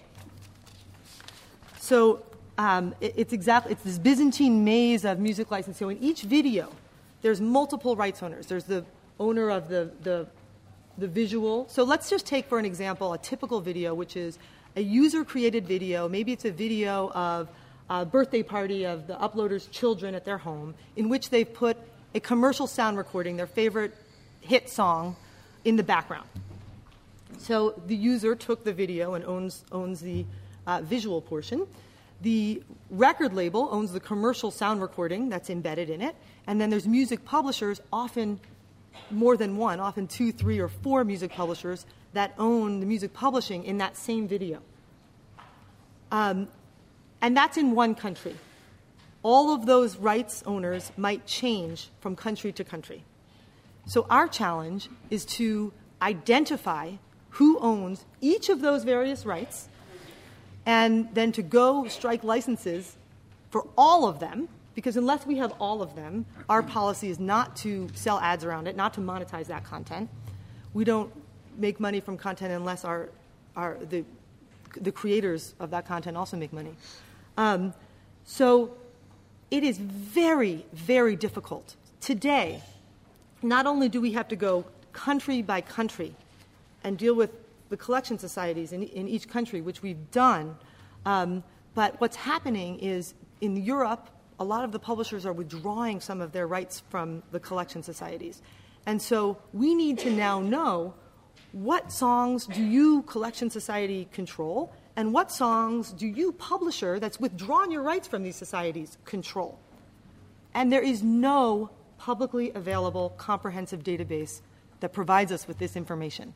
So um, it, it's exactly, it's this Byzantine maze of music licensing. So in each video, there's multiple rights owners. There's the owner of the, the, the visual. So let's just take, for an example, a typical video, which is a user-created video. Maybe it's a video of a birthday party of the uploader's children at their home, in which they've put a commercial sound recording, their favorite hit song, in the background. So the user took the video and owns, owns the uh, visual portion. The record label owns the commercial sound recording that's embedded in it. And then there's music publishers, often more than one, often two, three, or four music publishers that own the music publishing in that same video. Um, and that's in one country. All of those rights owners might change from country to country. So our challenge is to identify who owns each of those various rights, and then to go strike licenses for all of them, because unless we have all of them, our policy is not to sell ads around it, not to monetize that content. we don't make money from content unless our, our the, the creators of that content also make money. Um, so it is very, very difficult today. Not only do we have to go country by country and deal with the collection societies in, in each country, which we've done, um, but what's happening is in Europe, a lot of the publishers are withdrawing some of their rights from the collection societies. And so we need to now know what songs do you, collection society, control, and what songs do you, publisher, that's withdrawn your rights from these societies, control. And there is no publicly available comprehensive database that provides us with this information.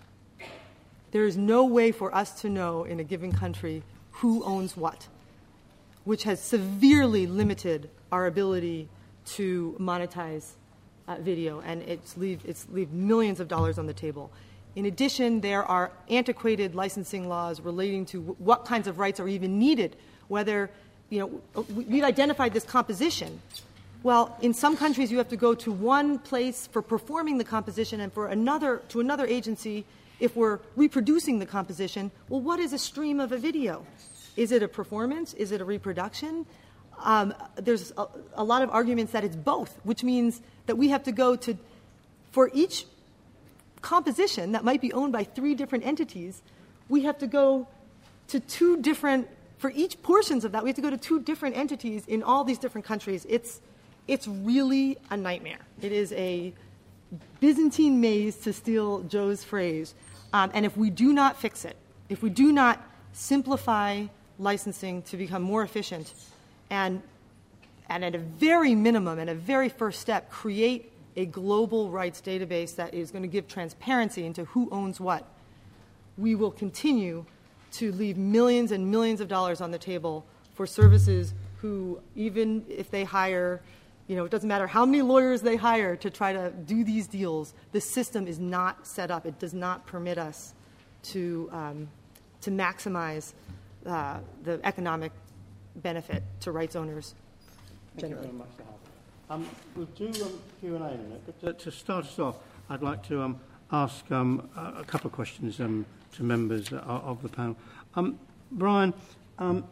There is no way for us to know in a given country who owns what, which has severely limited our ability to monetize uh, video, and it's leave, it's leave millions of dollars on the table. In addition, there are antiquated licensing laws relating to w- what kinds of rights are even needed, whether, you know, we've identified this composition. Well, in some countries you have to go to one place for performing the composition and for another, to another agency if we're reproducing the composition. Well, what is a stream of a video? Is it a performance? Is it a reproduction? Um, there's a, a lot of arguments that it's both, which means that we have to go to, for each composition that might be owned by three different entities, we have to go to two different, for each portions of that, we have to go to two different entities in all these different countries. It's, it's really a nightmare. It is a Byzantine maze, to steal Joe's phrase. Um, and if we do not fix it, if we do not simplify licensing to become more efficient, and, and at a very minimum, at a very first step, create a global rights database that is going to give transparency into who owns what, we will continue to leave millions and millions of dollars on the table for services who, even if they hire, you know, it doesn't matter how many lawyers they hire to try to do these deals, the system is not set up. It does not permit us to, um, to maximize uh, the economic benefit to rights owners generally. Thank you very much, Sahar. Um, we'll do um, Q and A in a minute, but to, to start us off, I'd like to um, ask um, a, a couple of questions um, to members uh, of the panel. Um, Brian, um,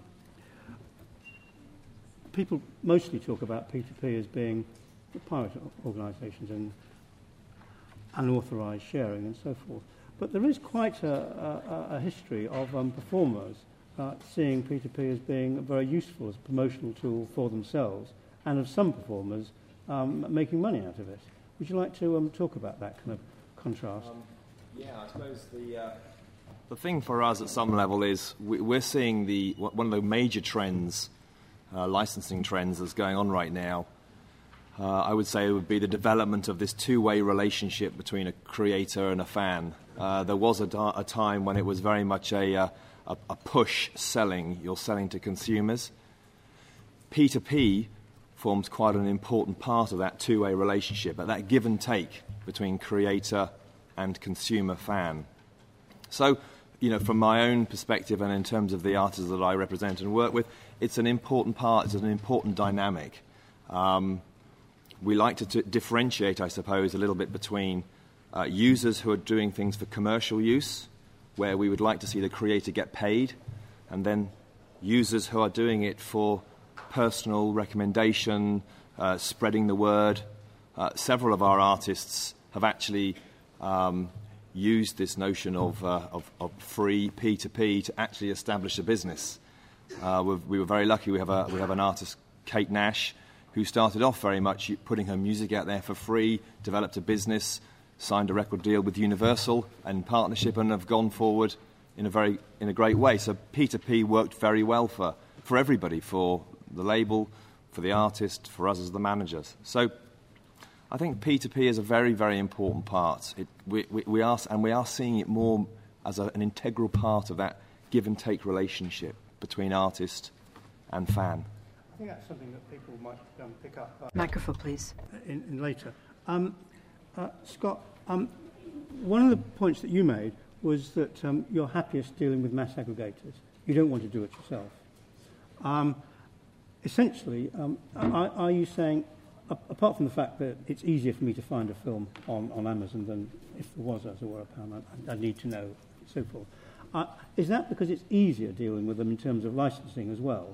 people mostly talk about P two P as being pirate organisations and unauthorised sharing and so forth, but there is quite a, a, a history of um, performers uh, seeing P two P as being very useful as a promotional tool for themselves, and of some performers um, making money out of it. Would you like to um, talk about that kind of contrast? Um, yeah, I suppose the uh, the thing for us at some level is we, we're seeing the one of the major trends, uh, licensing trends that's going on right now. Uh, I would say it would be the development of this two-way relationship between a creator and a fan. Uh, there was a, da- a time when it was very much a, uh, a, a push selling. You're selling to consumers. P two P forms quite an important part of that two-way relationship, but that give and take between creator and consumer fan. So, you know, from my own perspective and in terms of the artists that I represent and work with, it's an important part, it's an important dynamic. Um, we like to t- differentiate, I suppose, a little bit between uh, users who are doing things for commercial use, where we would like to see the creator get paid, and then users who are doing it for personal recommendation, uh, spreading the word. Uh, several of our artists have actually um, used this notion of, uh, of, of free P two P to actually establish a business. Uh, we were very lucky. We have, a, we have an artist, Kate Nash, who started off very much putting her music out there for free, developed a business, signed a record deal with Universal and partnership, and have gone forward in a very in a great way. So P two P worked very well for, for everybody, for the label, for the artist, for us as the managers. So I think P two P is a very, very important part. It, we, we, we are, and we are seeing it more as a, an integral part of that give and take relationship between artist and fan. I think that's something that people might um, pick up. Uh, Microphone, please. In, in later. Um, uh, Scott, um, one of the points that you made was that um, you're happiest dealing with mass aggregators. You don't want to do it yourself. Um, essentially, um, are, are you saying a- apart from the fact that it's easier for me to find a film on, on Amazon than if there was, as it were, a Paramount, I, I need to know, and so forth. Uh, is that because it's easier dealing with them in terms of licensing as well?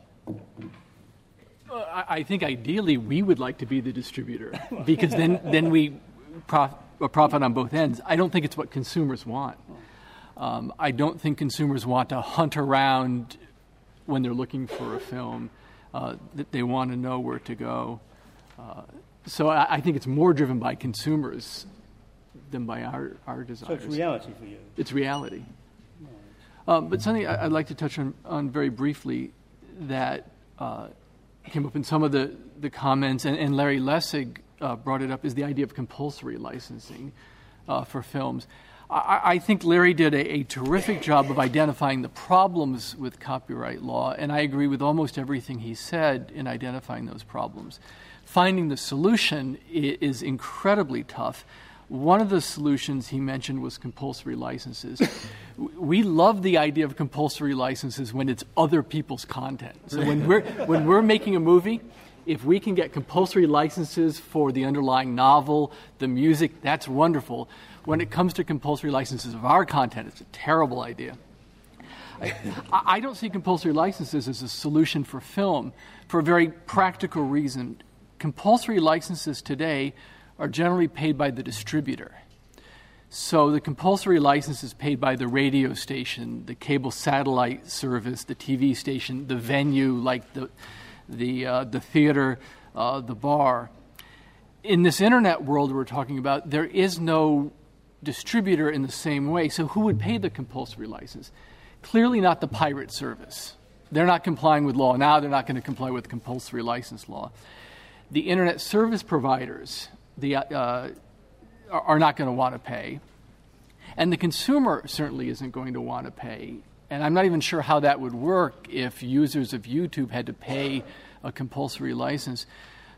Uh, I, I think ideally we would like to be the distributor because then, then we prof, uh, profit on both ends. I don't think it's what consumers want. Um, I don't think consumers want to hunt around when they're looking for a film, uh, that they want to know where to go. Uh, so I, I think it's more driven by consumers than by our, our desires. So it's reality for you? It's reality. Um, but something I, I'd like to touch on, on very briefly that uh, came up in some of the, the comments, and, and Larry Lessig uh, brought it up, is the idea of compulsory licensing uh, for films. I, I think Larry did a, a terrific job of identifying the problems with copyright law, and I agree with almost everything he said in identifying those problems. Finding the solution is incredibly tough. One of the solutions he mentioned was compulsory licenses. We love the idea of compulsory licenses when it's other people's content. So when we're, when we're making a movie, if we can get compulsory licenses for the underlying novel, the music, that's wonderful. When it comes to compulsory licenses of our content, it's a terrible idea. I, I don't see compulsory licenses as a solution for film for a very practical reason. Compulsory licenses today are generally paid by the distributor. So the compulsory license is paid by the radio station, the cable satellite service, the T V station, the venue like the the uh, the theater, uh, the bar. In this internet world we're talking about, there is no distributor in the same way. So who would pay the compulsory license? Clearly not the pirate service. They're not complying with law. Now they're not going to comply with compulsory license law. The internet service providers the, uh, are not going to want to pay. And the consumer certainly isn't going to want to pay. And I'm not even sure how that would work if users of YouTube had to pay a compulsory license.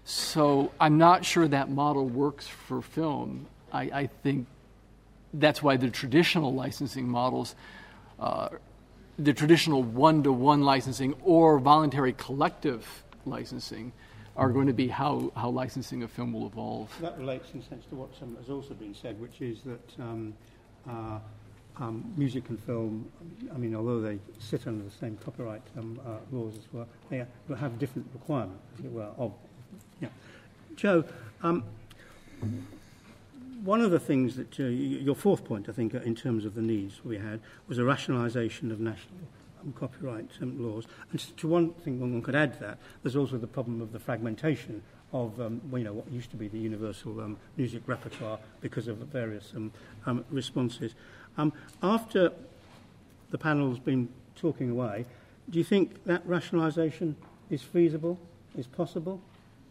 So I'm not sure that model works for film. I, I think that's why the traditional licensing models, uh, the traditional one-to-one licensing or voluntary collective licensing are going to be how, how licensing of film will evolve. That relates in a sense to what some has also been said, which is that um, uh, um, music and film, I mean, although they sit under the same copyright um, uh, laws as well, they have different requirements, as it were. Of, yeah. Joe, um, one of the things that, uh, your fourth point, I think, in terms of the needs we had, was a rationalisation of national um, copyright um, laws. And to one thing one could add to that, there's also the problem of the fragmentation of um, well, you know, what used to be the universal um, music repertoire because of the various um, um, responses. Um, after the panel's been talking away, do you think that rationalisation is feasible, is possible?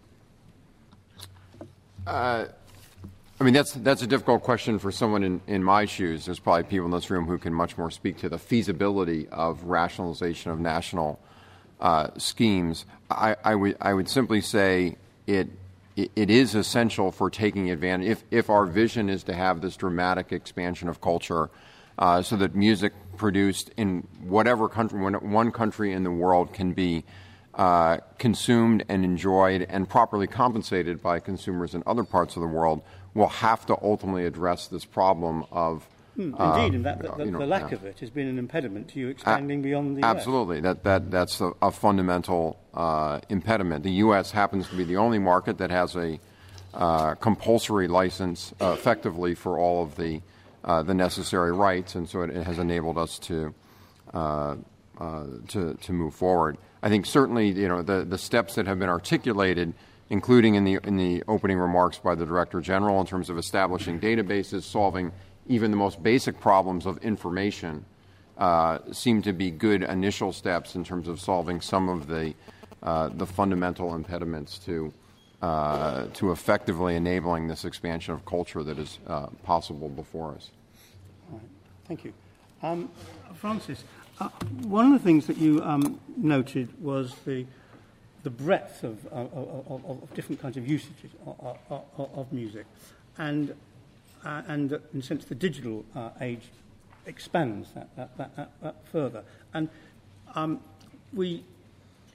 Uh, I mean, that's that's a difficult question for someone in, in my shoes. There's probably people in this room who can much more speak to the feasibility of rationalization of national uh, schemes. I, I would I would simply say it, it it is essential for taking advantage. If if our vision is to have this dramatic expansion of culture, uh, so that music produced in whatever country, one country in the world can be Uh, consumed and enjoyed and properly compensated by consumers in other parts of the world, will have to ultimately address this problem of Hmm, uh, indeed, and that, the, you know, the lack yeah. of it has been an impediment to you expanding A- beyond the U S. Absolutely. That, that, that's a, a fundamental uh, impediment. The U S happens to be the only market that has a uh, compulsory license uh, effectively for all of the, uh, the necessary rights, and so it, it has enabled us to, uh, uh, to, to move forward. I think certainly, you know, the, the steps that have been articulated, including in the in the opening remarks by the Director General, in terms of establishing databases, solving even the most basic problems of information, uh, seem to be good initial steps in terms of solving some of the uh, the fundamental impediments to uh, to effectively enabling this expansion of culture that is uh, possible before us. All right. Thank you, um, Francis. Uh, one of the things that you um, noted was the the breadth of, of, of, of different kinds of usages of, of, of music, and uh, and in a sense the digital uh, age expands that that, that, that, that further. And um, we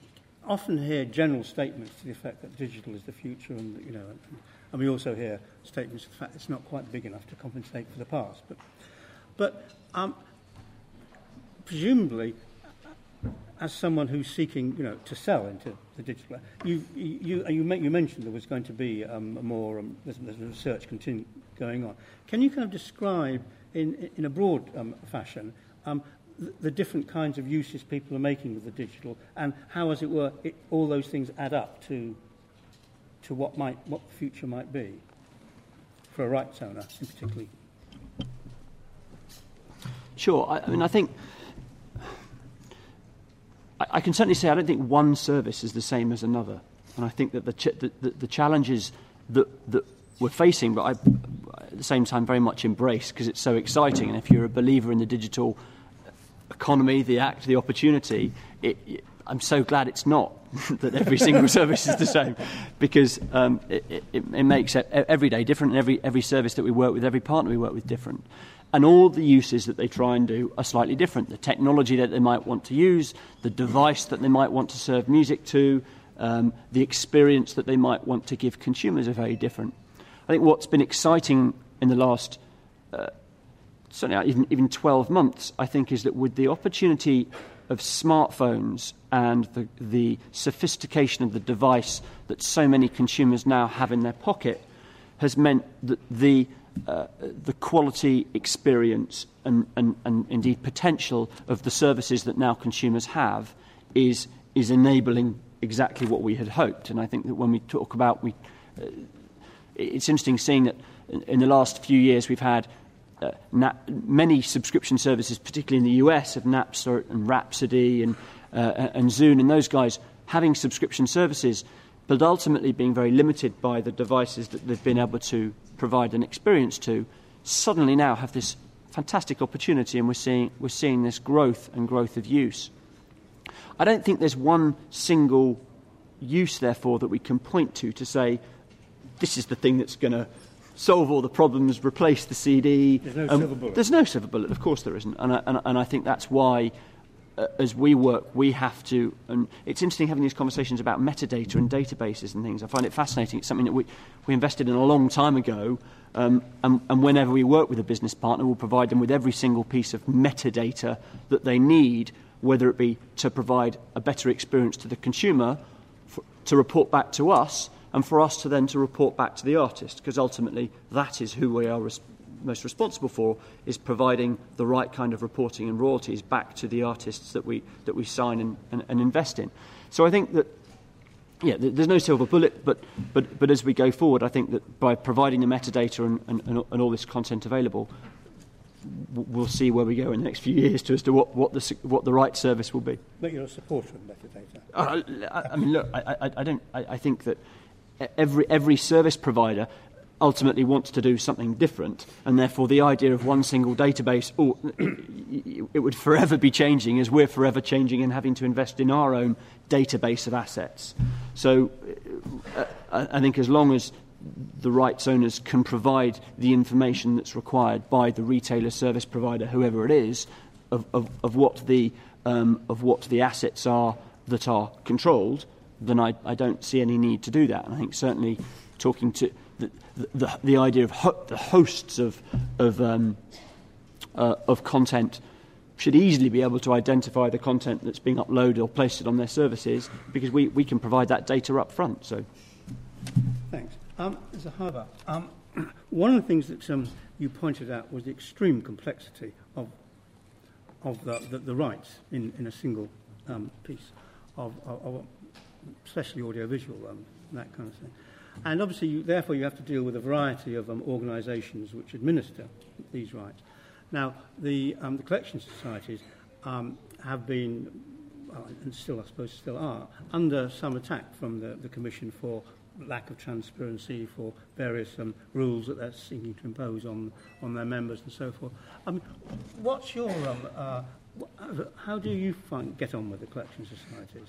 often hear general statements to the effect that digital is the future, and you know, and, and we also hear statements to the fact it's not quite big enough to compensate for the past. But, but um, presumably, as someone who's seeking, you know, to sell into the digital, you you you, you mentioned there was going to be um, a more um, there's, there's research continue, going on. Can you kind of describe in in a broad um, fashion um, the, the different kinds of uses people are making with the digital, and how, as it were, it, all those things add up to to what might what the future might be for a rights owner, in particular? Sure. I, I mean, I think. I can certainly say I don't think one service is the same as another, and I think that the ch- the, the, the challenges that that we're facing, but I at the same time very much embrace because it's so exciting. And if you're a believer in the digital economy, the act, the opportunity, it, it, I'm so glad it's not that every single service is the same, because um, it, it, it makes every day different, and every every service that we work with, every partner we work with, different. And all the uses that they try and do are slightly different. The technology that they might want to use, the device that they might want to serve music to, um, the experience that they might want to give consumers are very different. I think what's been exciting in the last, uh, certainly even, even twelve months, I think, is that with the opportunity of smartphones and the, the sophistication of the device that so many consumers now have in their pocket, has meant that the Uh, the quality, experience and, and, and indeed potential of the services that now consumers have is is enabling exactly what we had hoped. And I think that when we talk about, we, uh, it's interesting seeing that in, in the last few years we've had uh, na- many subscription services, particularly in the U S, of Napster and Rhapsody and, uh, and Zune, and those guys having subscription services, but ultimately being very limited by the devices that they've been able to provide an experience to, suddenly now have this fantastic opportunity, and we're seeing we're seeing this growth and growth of use. I don't think there's one single use, therefore, that we can point to to say this is the thing that's going to solve all the problems, replace the C D. There's no um, silver bullet. There's no silver bullet. Of course, there isn't, and I, and, and I think that's why. Uh, as we work, we have to, and it's interesting having these conversations about metadata and databases and things. I find it fascinating. It's something that we, we invested in a long time ago, um, and, and whenever we work with a business partner, we'll provide them with every single piece of metadata that they need, whether it be to provide a better experience to the consumer, for, to report back to us, and for us to then to report back to the artist, because ultimately that is who we are responsible most responsible for, is providing the right kind of reporting and royalties back to the artists that we that we sign and, and, and invest in. So I think that, yeah, there's no silver bullet, but but but as we go forward, I think that by providing the metadata and, and, and all this content available, we'll see where we go in the next few years to as to what, what the what the right service will be. But you're a supporter of metadata. Uh, I, I mean, look, I, I, I don't. I, I think that every every service provider ultimately wants to do something different, and therefore the idea of one single database, oh, it would forever be changing as we're forever changing and having to invest in our own database of assets. So uh, I think as long as the rights owners can provide the information that's required by the retailer, service provider, whoever it is, of, of, of what the um, of what the assets are that are controlled, then I, I don't see any need to do that. And I think certainly talking to The, the, the idea of ho- the hosts of of, um, uh, of content should easily be able to identify the content that's being uploaded or placed on their services, because we, we can provide that data up front. So, thanks. Um, Zahava, um, one of the things that um, you pointed out was the extreme complexity of of the, the, the rights in, in a single um, piece of, of, of especially audiovisual, um, that kind of thing. And obviously, you, therefore, you have to deal with a variety of um, organisations which administer these rights. Now, the, um, the collection societies um, have been, well, and still, I suppose, still are, under some attack from the, the Commission for lack of transparency, for various um, rules that they're seeking to impose on, on their members and so forth. Um, what's your, um, uh, how do you find, get on with the collection societies?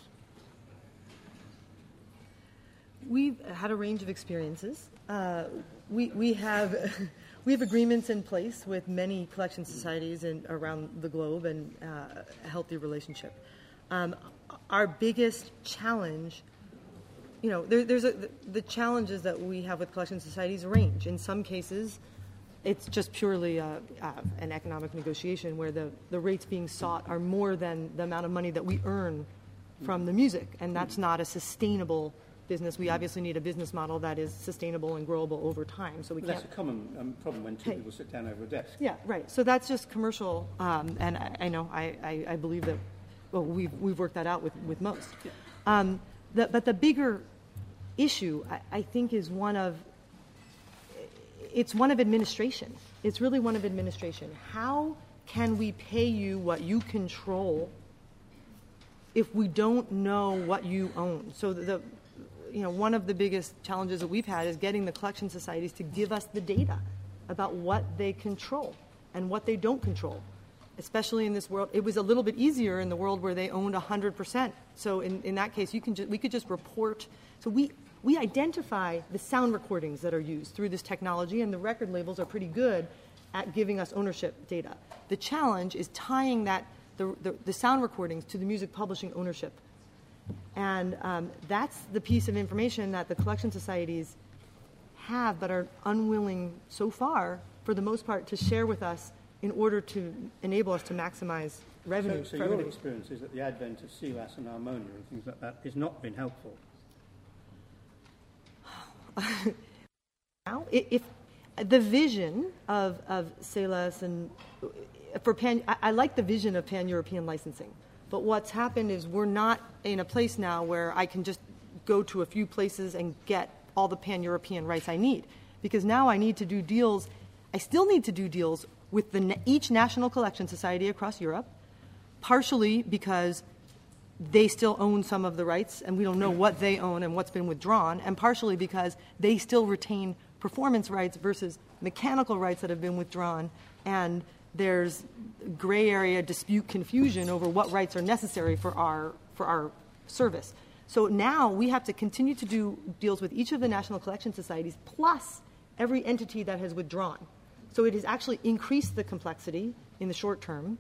We've had a range of experiences. Uh, we we have we have agreements in place with many collection societies in, around the globe, and uh, a healthy relationship. Um, our biggest challenge, you know, there, there's a, the, the challenges that we have with collection societies range. In some cases, it's just purely uh, uh, an economic negotiation where the, the rates being sought are more than the amount of money that we earn from the music, and that's not a sustainable business. We obviously need a business model that is sustainable and growable over time. So we But can't. that's a common um, problem when two Hey. people sit down over a desk. Yeah, right. So that's just commercial, um, and I, I know I, I, I believe that. Well, we've we've worked that out with with most. Yeah. Um, the, but the bigger issue, I, I think, is one of. It's one of administration. It's really one of administration. How can we pay you what you control if we don't know what you own? So the, the you know, one of the biggest challenges that we've had is getting the collection societies to give us the data about what they control and what they don't control, especially in this world. It was a little bit easier in the world where they owned one hundred percent. So in, in that case, you can ju- we could just report. So we, we identify the sound recordings that are used through this technology, and the record labels are pretty good at giving us ownership data. The challenge is tying that the, the, the sound recordings to the music publishing ownership. And um, that's the piece of information that the collection societies have but are unwilling so far, for the most part, to share with us in order to enable us to maximize revenue. So, so for your everybody. experience is that the advent of C L A S and Harmonia and things like that has not been helpful. Now, i- if the vision of, of C L A S and for pan, I, I like the vision of pan-European licensing. But what's happened is we're not in a place now where I can just go to a few places and get all the pan-European rights I need. Because now I need to do deals, I still need to do deals with the, each national collection society across Europe, partially because they still own some of the rights and we don't know what they own and what's been withdrawn, and partially because they still retain performance rights versus mechanical rights that have been withdrawn, and there's gray area dispute confusion over what rights are necessary for our for our service. So now we have to continue to do deals with each of the national collection societies plus every entity that has withdrawn. So it has actually increased the complexity in the short term,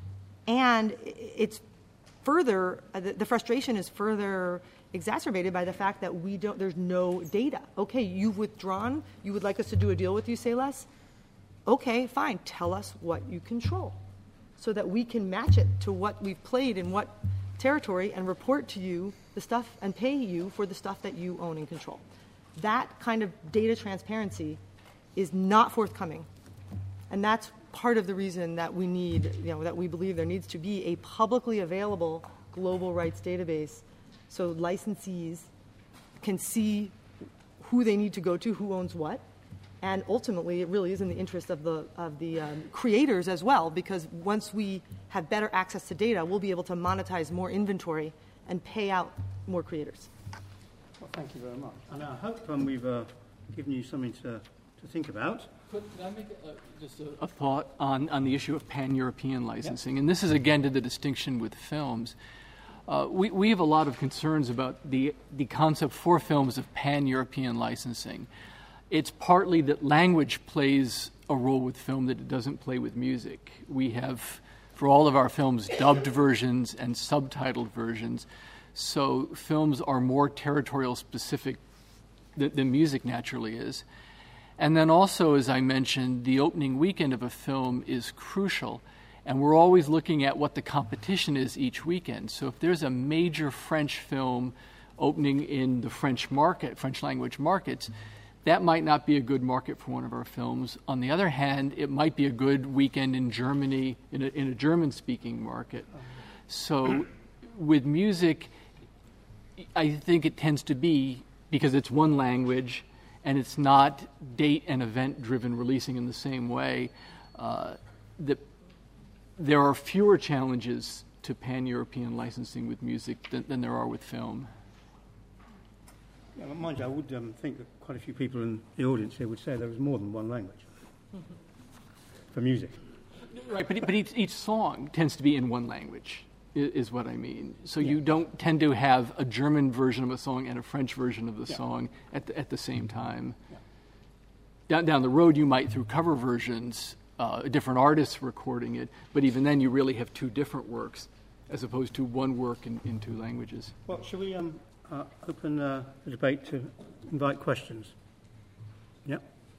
and it's further uh, the, the frustration is further exacerbated by the fact that we don't there's no data. Okay, you've withdrawn, you would like us to do a deal with you, say less. Okay, fine, tell us what you control so that we can match it to what we've played in what territory and report to you the stuff and pay you for the stuff that you own and control. That kind of data transparency is not forthcoming. And that's part of the reason that we need, you know, that we believe there needs to be a publicly available global rights database so licensees can see who they need to go to, who owns what. And ultimately, it really is in the interest of the of the um, creators as well, because once we have better access to data, we'll be able to monetize more inventory and pay out more creators. Well, thank you very much. And I hope um, we've uh, given you something to, to think about. Could, could I make a, just a, a thought on, on the issue of pan-European licensing? Yep. And this is, again, to the distinction with films. Uh, we, we have a lot of concerns about the, the concept for films of pan-European licensing. It's partly that language plays a role with film that it doesn't play with music. We have, for all of our films, dubbed versions and subtitled versions. So films are more territorial specific than, than music naturally is. And then also, as I mentioned, the opening weekend of a film is crucial. And we're always looking at what the competition is each weekend. So if there's a major French film opening in the French market, French language markets, that might not be a good market for one of our films. On the other hand, it might be a good weekend in Germany, in a, in a German-speaking market. So with music, I think it tends to be, because it's one language and it's not date and event-driven releasing in the same way, uh, that there are fewer challenges to pan-European licensing with music than, than there are with film. Yeah, but mind you, I would um, think that quite a few people in the audience here would say there is more than one language for music. Right, but, but each, each song tends to be in one language, is, is what I mean. So yeah. You don't tend to have a German version of a song and a French version of the yeah. song at the, at the same time. Yeah. Down, down the road, you might, through cover versions, uh, different artists recording it, but even then you really have two different works as opposed to one work in, in two languages. Well, shall we um, uh, open uh, the debate to invite questions? Yeah.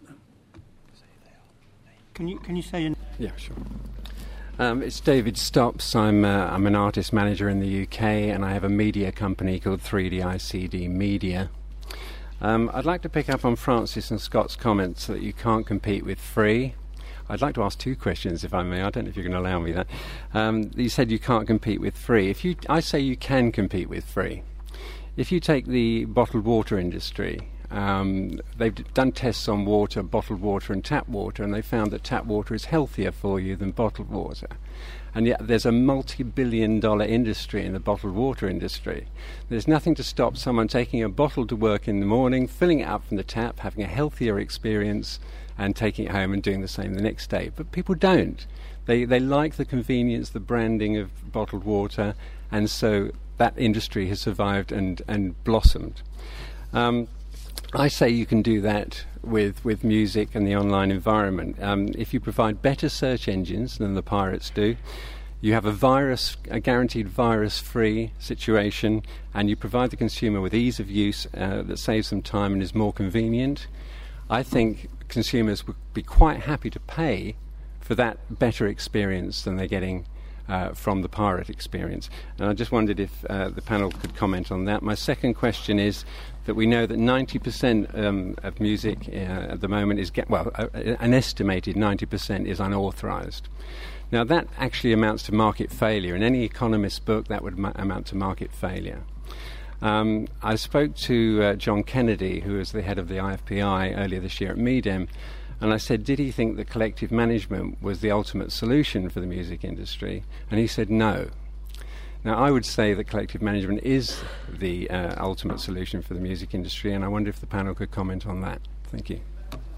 Can you can you say your Yeah, sure. Um, it's David Stops. I'm uh, I'm an artist manager in the U K, and I have a media company called three D I C D Media. Um, I'd like to pick up on Francis and Scott's comments that you can't compete with free. I'd like to ask two questions, if I may. I don't know if you're going to allow me that. Um, you said you can't compete with free. If you, I say you can compete with free. If you take the bottled water industry, um, they've d- done tests on water, bottled water and tap water, and they found that tap water is healthier for you than bottled water. And yet there's a multi-billion dollar industry in the bottled water industry. There's nothing to stop someone taking a bottle to work in the morning, filling it up from the tap, having a healthier experience, and taking it home and doing the same the next day. But people don't. They they like the convenience, the branding of bottled water, and so that industry has survived and, and blossomed. Um, I say you can do that with, with music and the online environment. Um, if you provide better search engines than the pirates do, you have a virus, a guaranteed virus-free situation, and you provide the consumer with ease of use uh, that saves them time and is more convenient, I think consumers would be quite happy to pay for that better experience than they're getting uh, from the pirate experience. And I just wondered if uh, the panel could comment on that. My second question is that we know that ninety percent um, of music uh, at the moment is, get, well, uh, an estimated ninety percent is unauthorized. Now that actually amounts to market failure. In any economist's book, that would ma- amount to market failure. Um, I spoke to uh, John Kennedy, who was the head of the I F P I earlier this year at MEDEM, and I said, did he think that collective management was the ultimate solution for the music industry? And he said no. Now, I would say that collective management is the uh, ultimate solution for the music industry, and I wonder if the panel could comment on that. Thank you.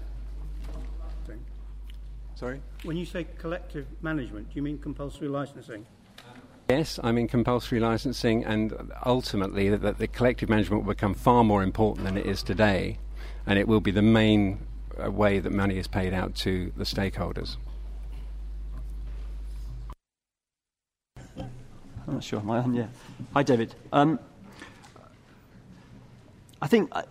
Sorry? When you say collective management, do you mean compulsory licensing? Yes, I mean compulsory licensing, and ultimately that, that the collective management will become far more important than it is today, and it will be the main uh, way that money is paid out to the stakeholders. I'm not sure. Am I on? Yeah. Hi, David. Um, I think, uh,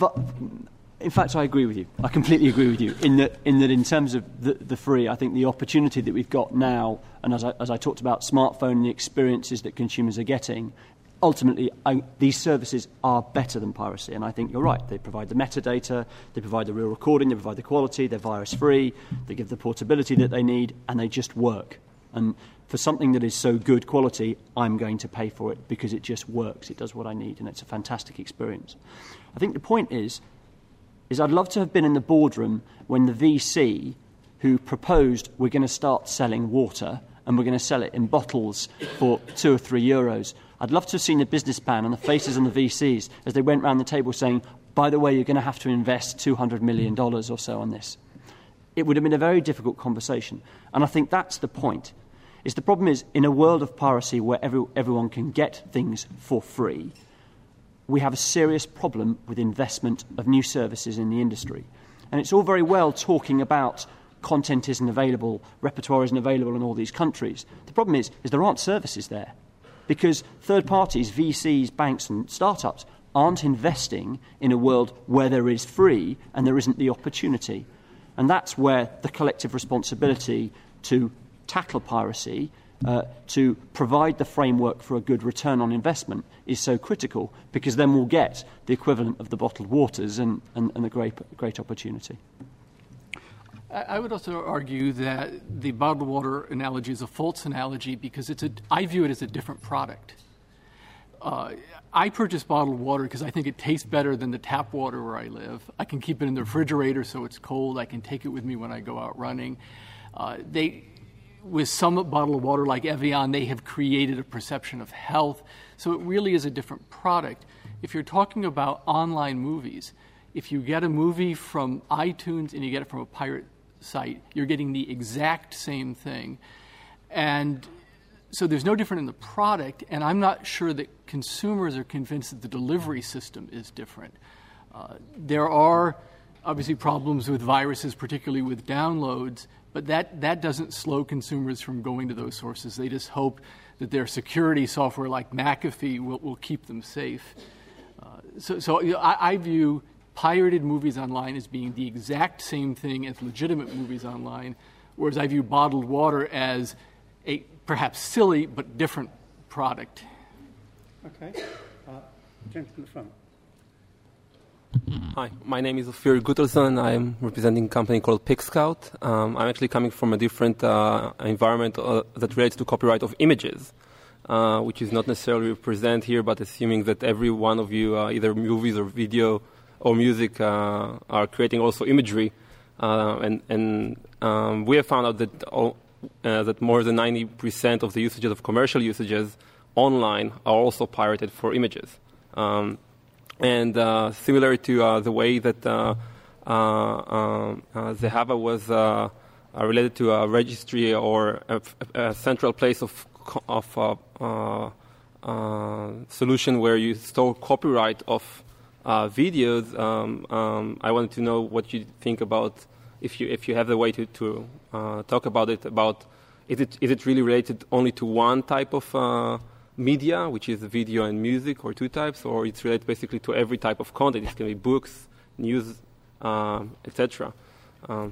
in fact, I agree with you. I completely agree with you in that, in that, in terms of the, the free, I think the opportunity that we've got now, and as I, as I talked about smartphone and the experiences that consumers are getting, ultimately, I, these services are better than piracy. And I think you're right. They provide the metadata, they provide the real recording, they provide the quality, they're virus-free, they give the portability that they need, and they just work. And for something that is so good quality, I'm going to pay for it because it just works. It does what I need, and it's a fantastic experience. I think the point is, is I'd love to have been in the boardroom when the V C who proposed we're going to start selling water and we're going to sell it in bottles for two or three euros. I'd love to have seen the business plan and the faces on the V Cs as they went round the table saying, by the way, you're going to have to invest two hundred million dollars or so on this. It would have been a very difficult conversation. And I think that's the point. Is the problem is, in a world of piracy where every, everyone can get things for free, we have a serious problem with investment of new services in the industry. And it's all very well talking about content isn't available, repertoire isn't available in all these countries. The problem is, is there aren't services there. Because third parties, V Cs, banks and startups aren't investing in a world where there is free and there isn't the opportunity. And that's where the collective responsibility to tackle piracy, uh, to provide the framework for a good return on investment is so critical, because then we'll get the equivalent of the bottled waters and, and, and the great, great opportunity. I would also argue that the bottled water analogy is a false analogy because it's a, I view it as a different product. Uh, I purchase bottled water because I think it tastes better than the tap water where I live. I can keep it in the refrigerator so it's cold. I can take it with me when I go out running. Uh, they... With some bottled water like Evian, they have created a perception of health. So it really is a different product. If you're talking about online movies, if you get a movie from iTunes and you get it from a pirate site, you're getting the exact same thing. And so there's no different in the product, and I'm not sure that consumers are convinced that the delivery system is different. Uh, there are obviously problems with viruses, particularly with downloads, but that, that doesn't slow consumers from going to those sources. They just hope that their security software like McAfee will, will keep them safe. Uh, so so you know, I, I view pirated movies online as being the exact same thing as legitimate movies online, whereas I view bottled water as a perhaps silly but different product. Okay. Uh, gentleman in the front. Hi, my name is Ophir Gutterson. I'm representing a company called PixScout. Um, I'm actually coming from a different uh, environment uh, that relates to copyright of images, uh, which is not necessarily present here, but assuming that every one of you, uh, either movies or video or music, uh, are creating also imagery. Uh, and and um, we have found out that, all, uh, that more than ninety percent of the usages of commercial usages online are also pirated for images. Um, And uh, similar to uh, the way that uh, uh, uh, the Hava was uh, uh, related to a registry or a, a central place of of uh, uh, uh, solution where you store copyright of uh, videos, um, um, I wanted to know what you think about if you if you have the way to to uh, talk about it. About is it is it really related only to one type of uh, media, which is video and music, or two types, or it's related basically to every type of content? It can be books, news, um, et cetera. Um,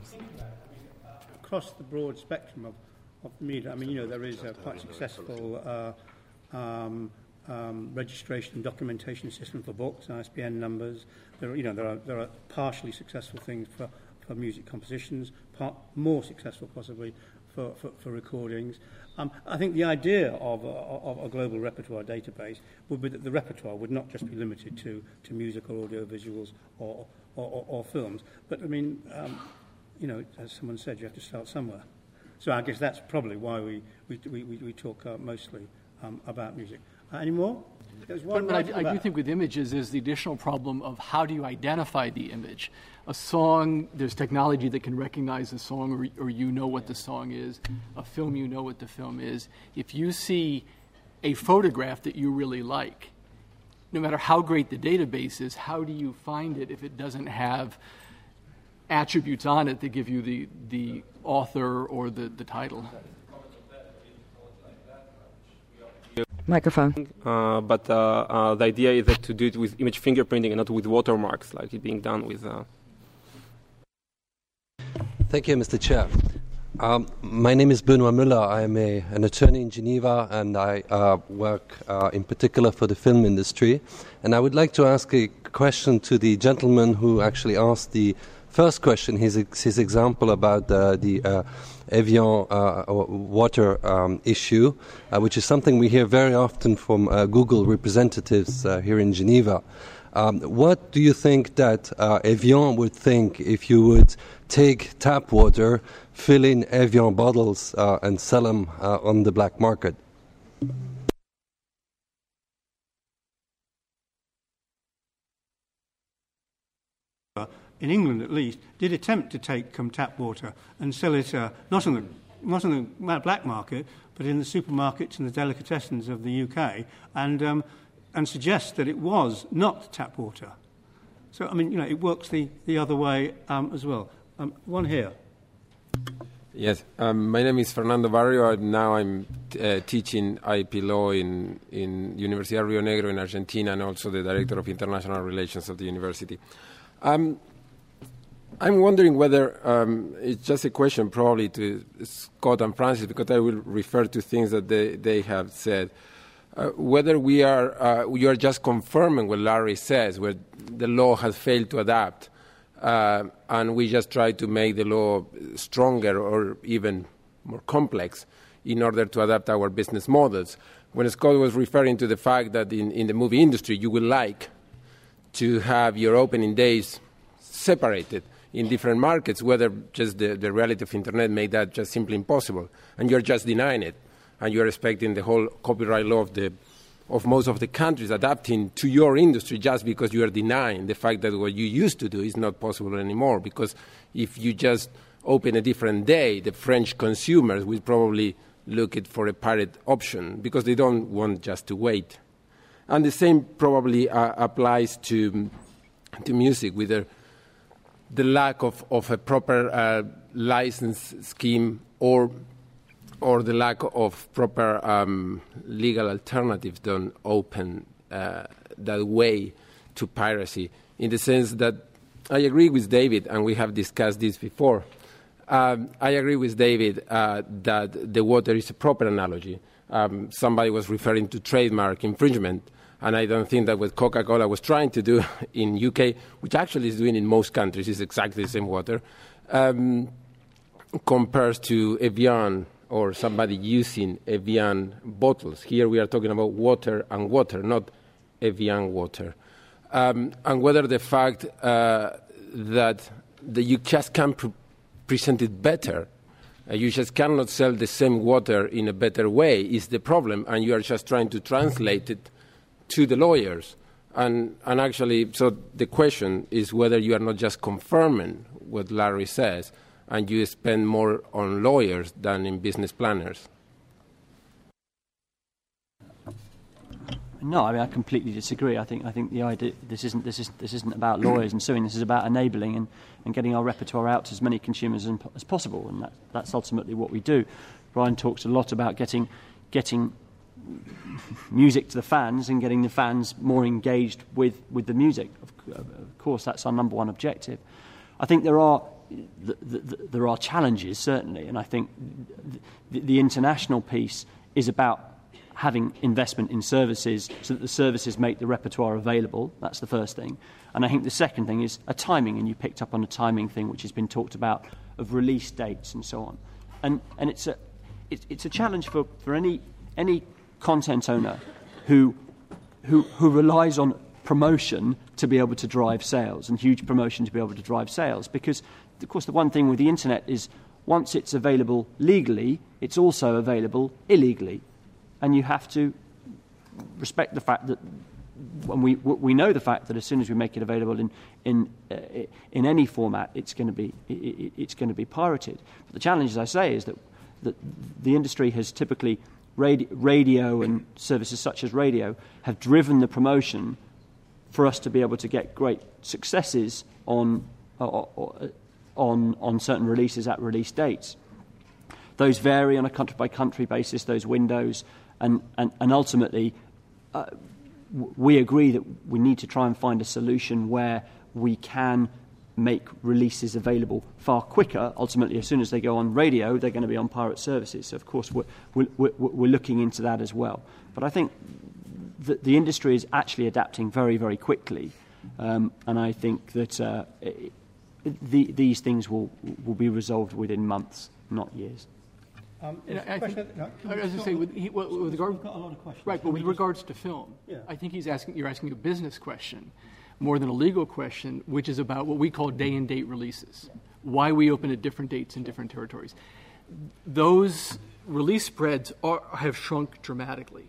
Across the broad spectrum of, of media, I mean, you know, there is a quite successful uh, um, um, registration and documentation system for books, I S B N numbers. There are, you know, there are there are partially successful things for, for music compositions, part, more successful possibly for, for, for recordings. Um, I think the idea of a, of a global repertoire database would be that the repertoire would not just be limited to, to music or audio visuals or, or, or, or films, but I mean, um, you know, as someone said, you have to start somewhere. So I guess that's probably why we, we, we, we talk uh, mostly um, about music. Uh, any more? But, but I, I do think with images there's the additional problem of how do you identify the image. A song, there's technology that can recognize the song, or, or you know what the song is. A film, you know what the film is. If you see a photograph that you really like, no matter how great the database is, how do you find it if it doesn't have attributes on it that give you the, the author or the, the title? Microphone. Uh, but uh, uh, the idea is that to do it with image fingerprinting and not with watermarks, like it being done with... Uh... Thank you, Mister Chair. Um, my name is Benoit Müller. I am a, an attorney in Geneva, and I uh, work uh, in particular for the film industry. And I would like to ask a question to the gentleman who actually asked the first question, his, his example about uh, the uh, Evian uh, water um, issue, uh, which is something we hear very often from uh, Google representatives uh, here in Geneva. Um, what do you think that uh, Evian would think if you would take tap water, fill in Evian bottles, uh, and sell them uh, on the black market? In England, at least, did attempt to take um, tap water and sell it uh, not on the not on the black market, but in the supermarkets and the delicatessens of the U K, and um, and suggest that it was not tap water. So, I mean, you know, it works the, the other way um, as well. Um, one here. Yes, um, my name is Fernando Barrio, and now I'm uh, teaching I P law in, in Universidad Rio Negro in Argentina, and also the Director of International Relations of the university. Um, I'm wondering whether um, it's just a question probably to Scott and Francis, because I will refer to things that they, they have said. Uh, whether we are, uh, we are just confirming what Larry says, where the law has failed to adapt, uh, and we just try to make the law stronger or even more complex in order to adapt our business models. When Scott was referring to the fact that in, in the movie industry you would like to have your opening days separated in different markets, whether just the, the reality of Internet made that just simply impossible, and you're just denying it, and you're expecting the whole copyright law of, the, of most of the countries adapting to your industry just because you are denying the fact that what you used to do is not possible anymore, because if you just open a different day, the French consumers will probably look it for a pirate option because they don't want just to wait. And the same probably uh, applies to, to music, whether the lack of, of a proper uh, license scheme or or the lack of proper um, legal alternatives don't open uh, that way to piracy, in the sense that I agree with David, and we have discussed this before. Um, I agree with David uh, that the water is a proper analogy. Um, somebody was referring to trademark infringement, and I don't think that what Coca-Cola was trying to do in U K, which actually is doing in most countries, is exactly the same water, um, compares to Evian or somebody using Evian bottles. Here we are talking about water and water, not Evian water. Um, and whether the fact uh, that the, you just can't pre- present it better, uh, you just cannot sell the same water in a better way is the problem, and you are just trying to translate it to the lawyers. And, and actually, so the question is whether you are not just confirming what Larry says, and you spend more on lawyers than in business planners. No, I mean I completely disagree. I think I think the idea this isn't this is this isn't about lawyers and suing. This is about enabling and, and getting our repertoire out to as many consumers as, as possible, and that, that's ultimately what we do. Brian talks a lot about getting getting music to the fans and getting the fans more engaged with, with the music. Of, of course, that's our number one objective. I think there are the, the, the, there are challenges certainly, and I think the, the international piece is about having investment in services so that the services make the repertoire available. That's the first thing. And I think the second thing is a timing, and you picked up on a timing thing which has been talked about, of release dates and so on. And and it's a it's, it's a challenge for, for any any content owner who who who relies on promotion to be able to drive sales, and huge promotion to be able to drive sales, because of course the one thing with the internet is once it's available legally, it's also available illegally. And you have to respect the fact that when we we know the fact that as soon as we make it available in in uh, in any format, it's going to be it, it's going to be pirated. But the challenge, as I say, is that that the industry has typically radio, radio and services such as radio have driven the promotion for us to be able to get great successes on uh, on on certain releases at release dates. Those vary on a country by country basis. Those windows. And, and, and ultimately, uh, w- we agree that we need to try and find a solution where we can make releases available far quicker. Ultimately, as soon as they go on radio, they're going to be on pirate services. So, of course, we're, we're, we're looking into that as well. But I think that the industry is actually adapting very, very quickly. Um, and I think that uh, it, the, these things will, will be resolved within months, not years. Um, I, think, no, I was going to say, with, he, with, with regard, got a lot of questions. Right, but with regards to film, yeah. I think he's asking. You're asking a business question more than a legal question, which is about what we call day-and-date releases. Why we open at different dates in different territories. Those release spreads are, have shrunk dramatically.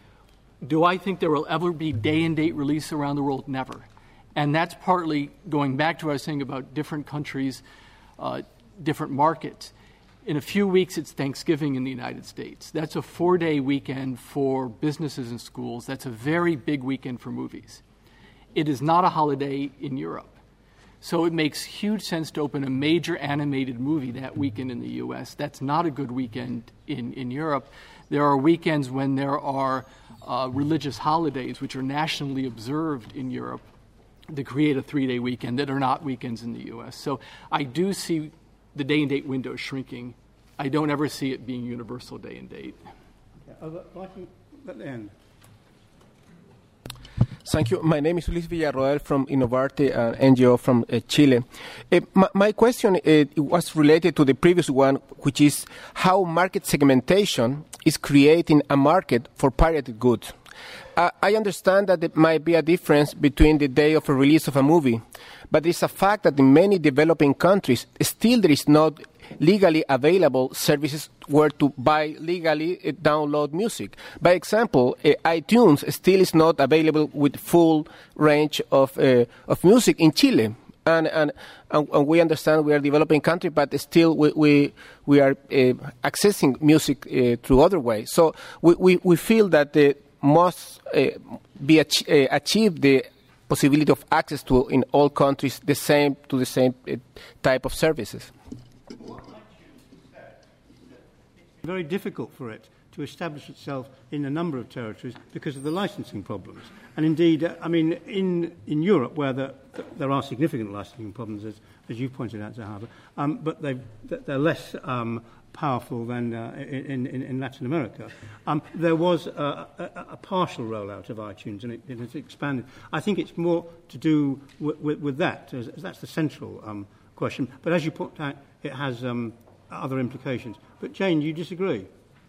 Do I think there will ever be day-and-date release around the world? Never. And that's partly going back to what I was saying about different countries, uh, different markets. In a few weeks, it's Thanksgiving in the United States. That's a four-day weekend for businesses and schools. That's a very big weekend for movies. It is not a holiday in Europe. So it makes huge sense to open a major animated movie that weekend in the U S. That's not a good weekend in, in Europe. There are weekends when there are uh, religious holidays, which are nationally observed in Europe, to create a three-day weekend that are not weekends in the U S. So I do see the day-and-date window shrinking. I don't ever see it being universal day-and-date. Okay. At the end. Thank you. My name is Luis Villarroel from Innovarte, an N G O from uh, Chile. Uh, my, my question uh, was related to the previous one, which is how market segmentation is creating a market for pirated goods. Uh, I understand that there might be a difference between the day of a release of a movie, but it's a fact that in many developing countries, still there is not legally available services where to buy legally uh, download music. By example, uh, iTunes still is not available with full range of uh, of music in Chile. And, and, and we understand we are a developing country, but still we we, we are uh, accessing music uh, through other ways. So we, we, we feel that the must uh, be ach- uh, achieved the possibility of access to in all countries the same to the same uh, type of services? Very difficult for it to establish itself in a number of territories because of the licensing problems. And indeed, uh, I mean, in, in Europe, where the, the, there are significant licensing problems, as, as you pointed out, Zahaba, um, but they've, they're less um, powerful than uh, in, in, in Latin America. Um, there was a, a, a partial rollout of iTunes, and it, it has expanded. I think it's more to do with, with, with that, as, as that's the central um, question. But as you point out, it has um, other implications. But Jane, do you disagree?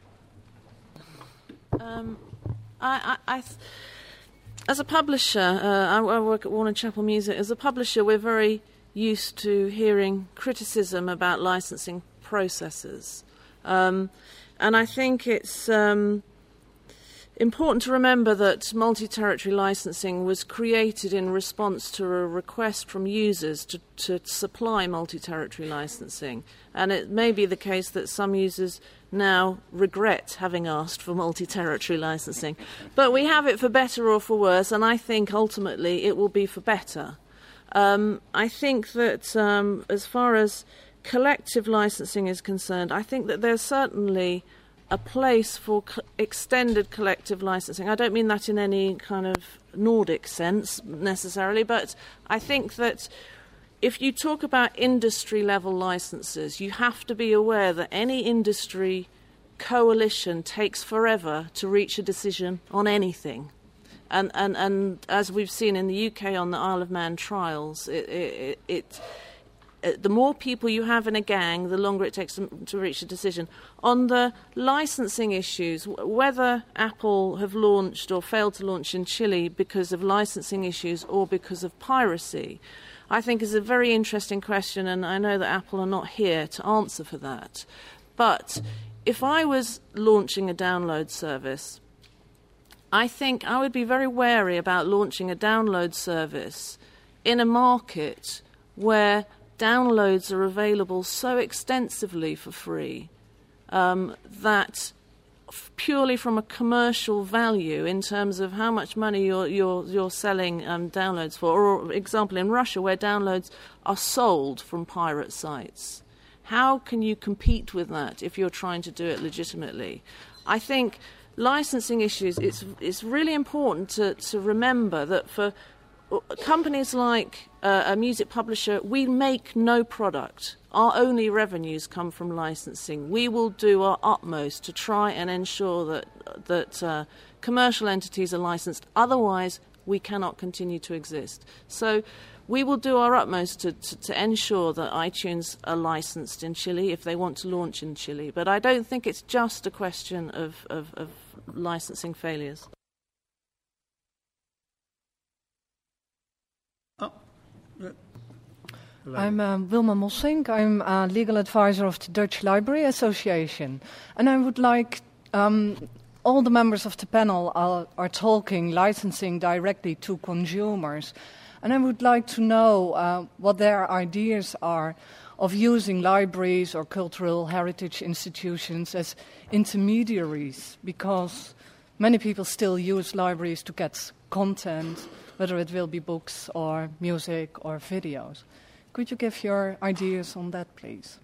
Um, I, I, I, as a publisher, uh, I, I work at Warner Chappell Music. As a publisher, we're very used to hearing criticism about licensing processes. Um, and I think it's um, important to remember that multi-territory licensing was created in response to a request from users to, to supply multi-territory licensing. And it may be the case that some users now regret having asked for multi-territory licensing. But we have it for better or for worse, and I think ultimately it will be for better. Um, I think that um, as far as collective licensing is concerned, I think that there's certainly a place for co- extended collective licensing. I don't mean that in any kind of Nordic sense necessarily, but I think that if you talk about industry-level licenses, you have to be aware that any industry coalition takes forever to reach a decision on anything. And, and, and as we've seen in the U K on the Isle of Man trials, it, it, it, it, the more people you have in a gang, the longer it takes them to reach a decision. On the licensing issues, whether Apple have launched or failed to launch in Chile because of licensing issues or because of piracy, I think is a very interesting question, and I know that Apple are not here to answer for that. But if I was launching a download service, I think I would be very wary about launching a download service in a market where downloads are available so extensively for free um, that purely from a commercial value in terms of how much money you're you're, you're selling um, downloads for, or example in Russia where downloads are sold from pirate sites. How can you compete with that if you're trying to do it legitimately? I think licensing issues, it's it's really important to, to remember that for companies like uh, a music publisher, we make no product. Our only revenues come from licensing. We will do our utmost to try and ensure that that uh, commercial entities are licensed. Otherwise, we cannot continue to exist. So we will do our utmost to, to, to ensure that iTunes are licensed in Chile if they want to launch in Chile. But I don't think it's just a question of, of, of licensing failures. Oh. I'm uh, Wilma Mossink. I'm a legal advisor of the Dutch Library Association. And I would like, um, all the members of the panel are, are talking licensing directly to consumers. And I would like to know uh, what their ideas are of using libraries or cultural heritage institutions as intermediaries, because many people still use libraries to get content, whether it will be books or music or videos. Could you give your ideas on that, please?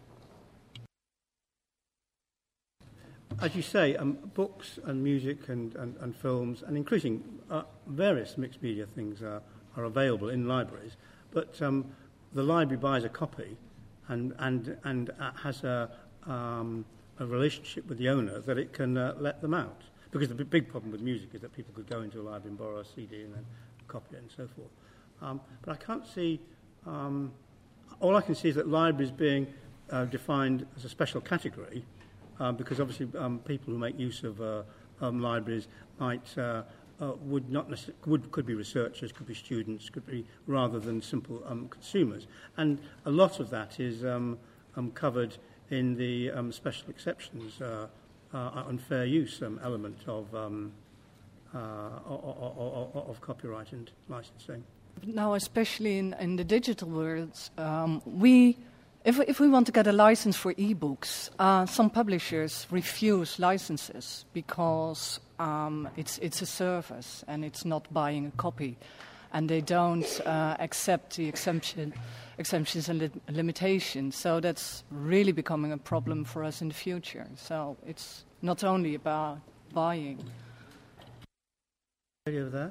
As you say, um, books and music and, and, and films and increasing uh, various mixed media things are, are available in libraries, but um, the library buys a copy and, and, and uh, has a, um, a relationship with the owner that it can uh, let them out. Because the big problem with music is that people could go into a library and borrow a C D and then copy it and so forth. Um, but I can't see... Um, all I can see is that libraries being uh, defined as a special category, uh, because obviously um, people who make use of uh, um, libraries might uh, uh, would not necessarily would could be researchers, could be students, could be rather than simple um, consumers, and a lot of that is um, um, covered in the um, special exceptions uh, uh, and fair use um, element of um, uh, of, of, of copyright and licensing. Now, especially in, in the digital world, um, we, if, if we want to get a license for e-books, uh, some publishers refuse licenses because um, it's, it's a service and it's not buying a copy. and they don't uh, accept the exemption, exemptions and li- limitations. So that's really becoming a problem for us in the future. So it's not only about buying. Over there.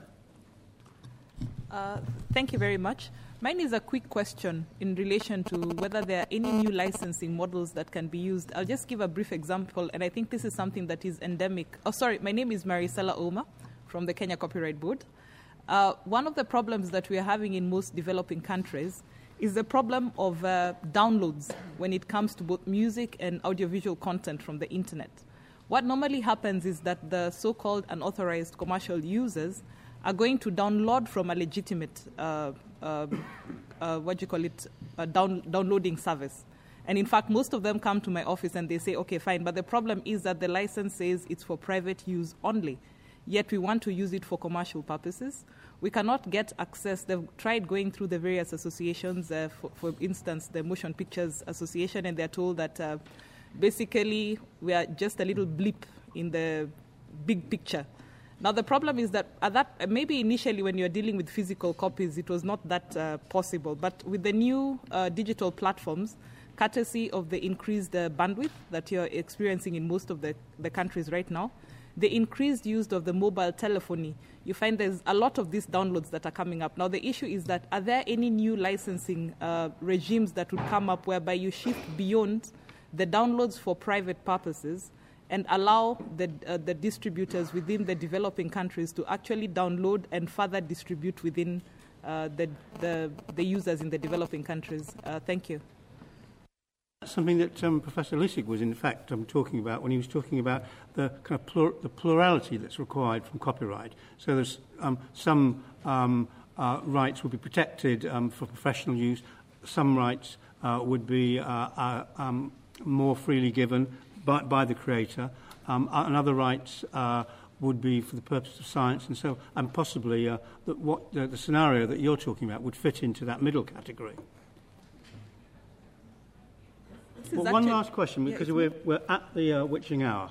Uh, thank you very much. Mine is a quick question in relation to whether there are any new licensing models that can be used. I'll just give a brief example, and I think this is something that is endemic. Oh, sorry, my name is Marisela Oma from the Kenya Copyright Board. Uh, one of the problems that we are having in most developing countries is the problem of uh, downloads when it comes to both music and audiovisual content from the internet. What normally happens is that the so-called unauthorized commercial users are going to download from a legitimate, uh, uh, uh, what do you call it, a down, downloading service. And in fact, most of them come to my office and they say, okay, fine, but the problem is that the license says it's for private use only, yet we want to use it for commercial purposes. We cannot get access. They've tried going through the various associations, uh, for, for instance, the Motion Pictures Association, and they're told that uh, basically we are just a little blip in the big picture. Now, the problem is that, at that maybe initially when you're dealing with physical copies, it was not that uh, possible. But with the new uh, digital platforms, courtesy of the increased uh, bandwidth that you're experiencing in most of the, the countries right now, the increased use of the mobile telephony, you find there's a lot of these downloads that are coming up. Now, the issue is that, are there any new licensing uh, regimes that would come up whereby you shift beyond the downloads for private purposes and allow the, uh, the distributors within the developing countries to actually download and further distribute within uh, the, the, the users in the developing countries? Uh, thank you. Something that um, Professor Lissig was, in fact, um, talking about when he was talking about the kind of plur- the plurality that's required from copyright. So there's um, some um, uh, rights would be protected um, for professional use. Some rights uh, would be uh, uh, um, more freely given by, by the creator, um, and other rights uh, would be for the purpose of science, and so and possibly uh, that what the, the scenario that you're talking about would fit into that middle category. Well, one last question, because yeah, we're, we're at the uh, witching hour.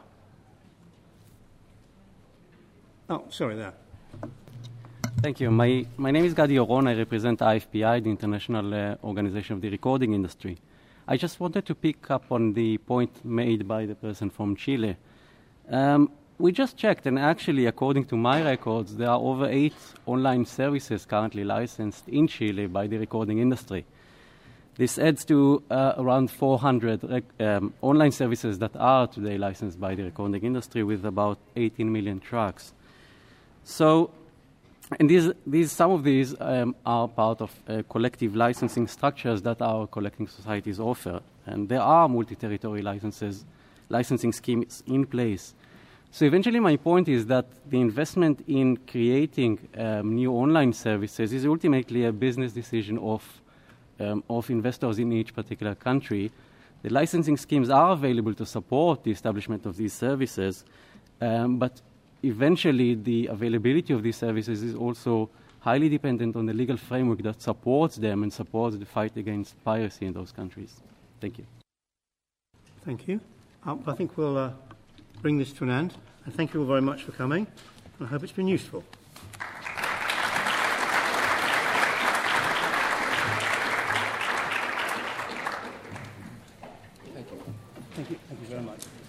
Oh, sorry, there. Thank you. My, my name is Gadi Oron. I represent I F P I, the International uh, Organization of the Recording Industry. I just wanted to pick up on the point made by the person from Chile. Um, we just checked, and actually, according to my records, there are over eight online services currently licensed in Chile by the recording industry. This adds to uh, around four hundred rec- um, online services that are today licensed by the recording industry, with about eighteen million tracks. So, and these, these, some of these um, are part of uh, collective licensing structures that our collecting societies offer. And there are multi-territory licenses, licensing schemes in place. So eventually my point is that the investment in creating um, new online services is ultimately a business decision of, um, of investors in each particular country. The licensing schemes are available to support the establishment of these services, um, but eventually, the availability of these services is also highly dependent on the legal framework that supports them and supports the fight against piracy in those countries. Thank you. Thank you. Um, I think we'll uh, bring this to an end. And thank you all very much for coming. I hope it's been useful. Thank you. Thank you. Thank you very much.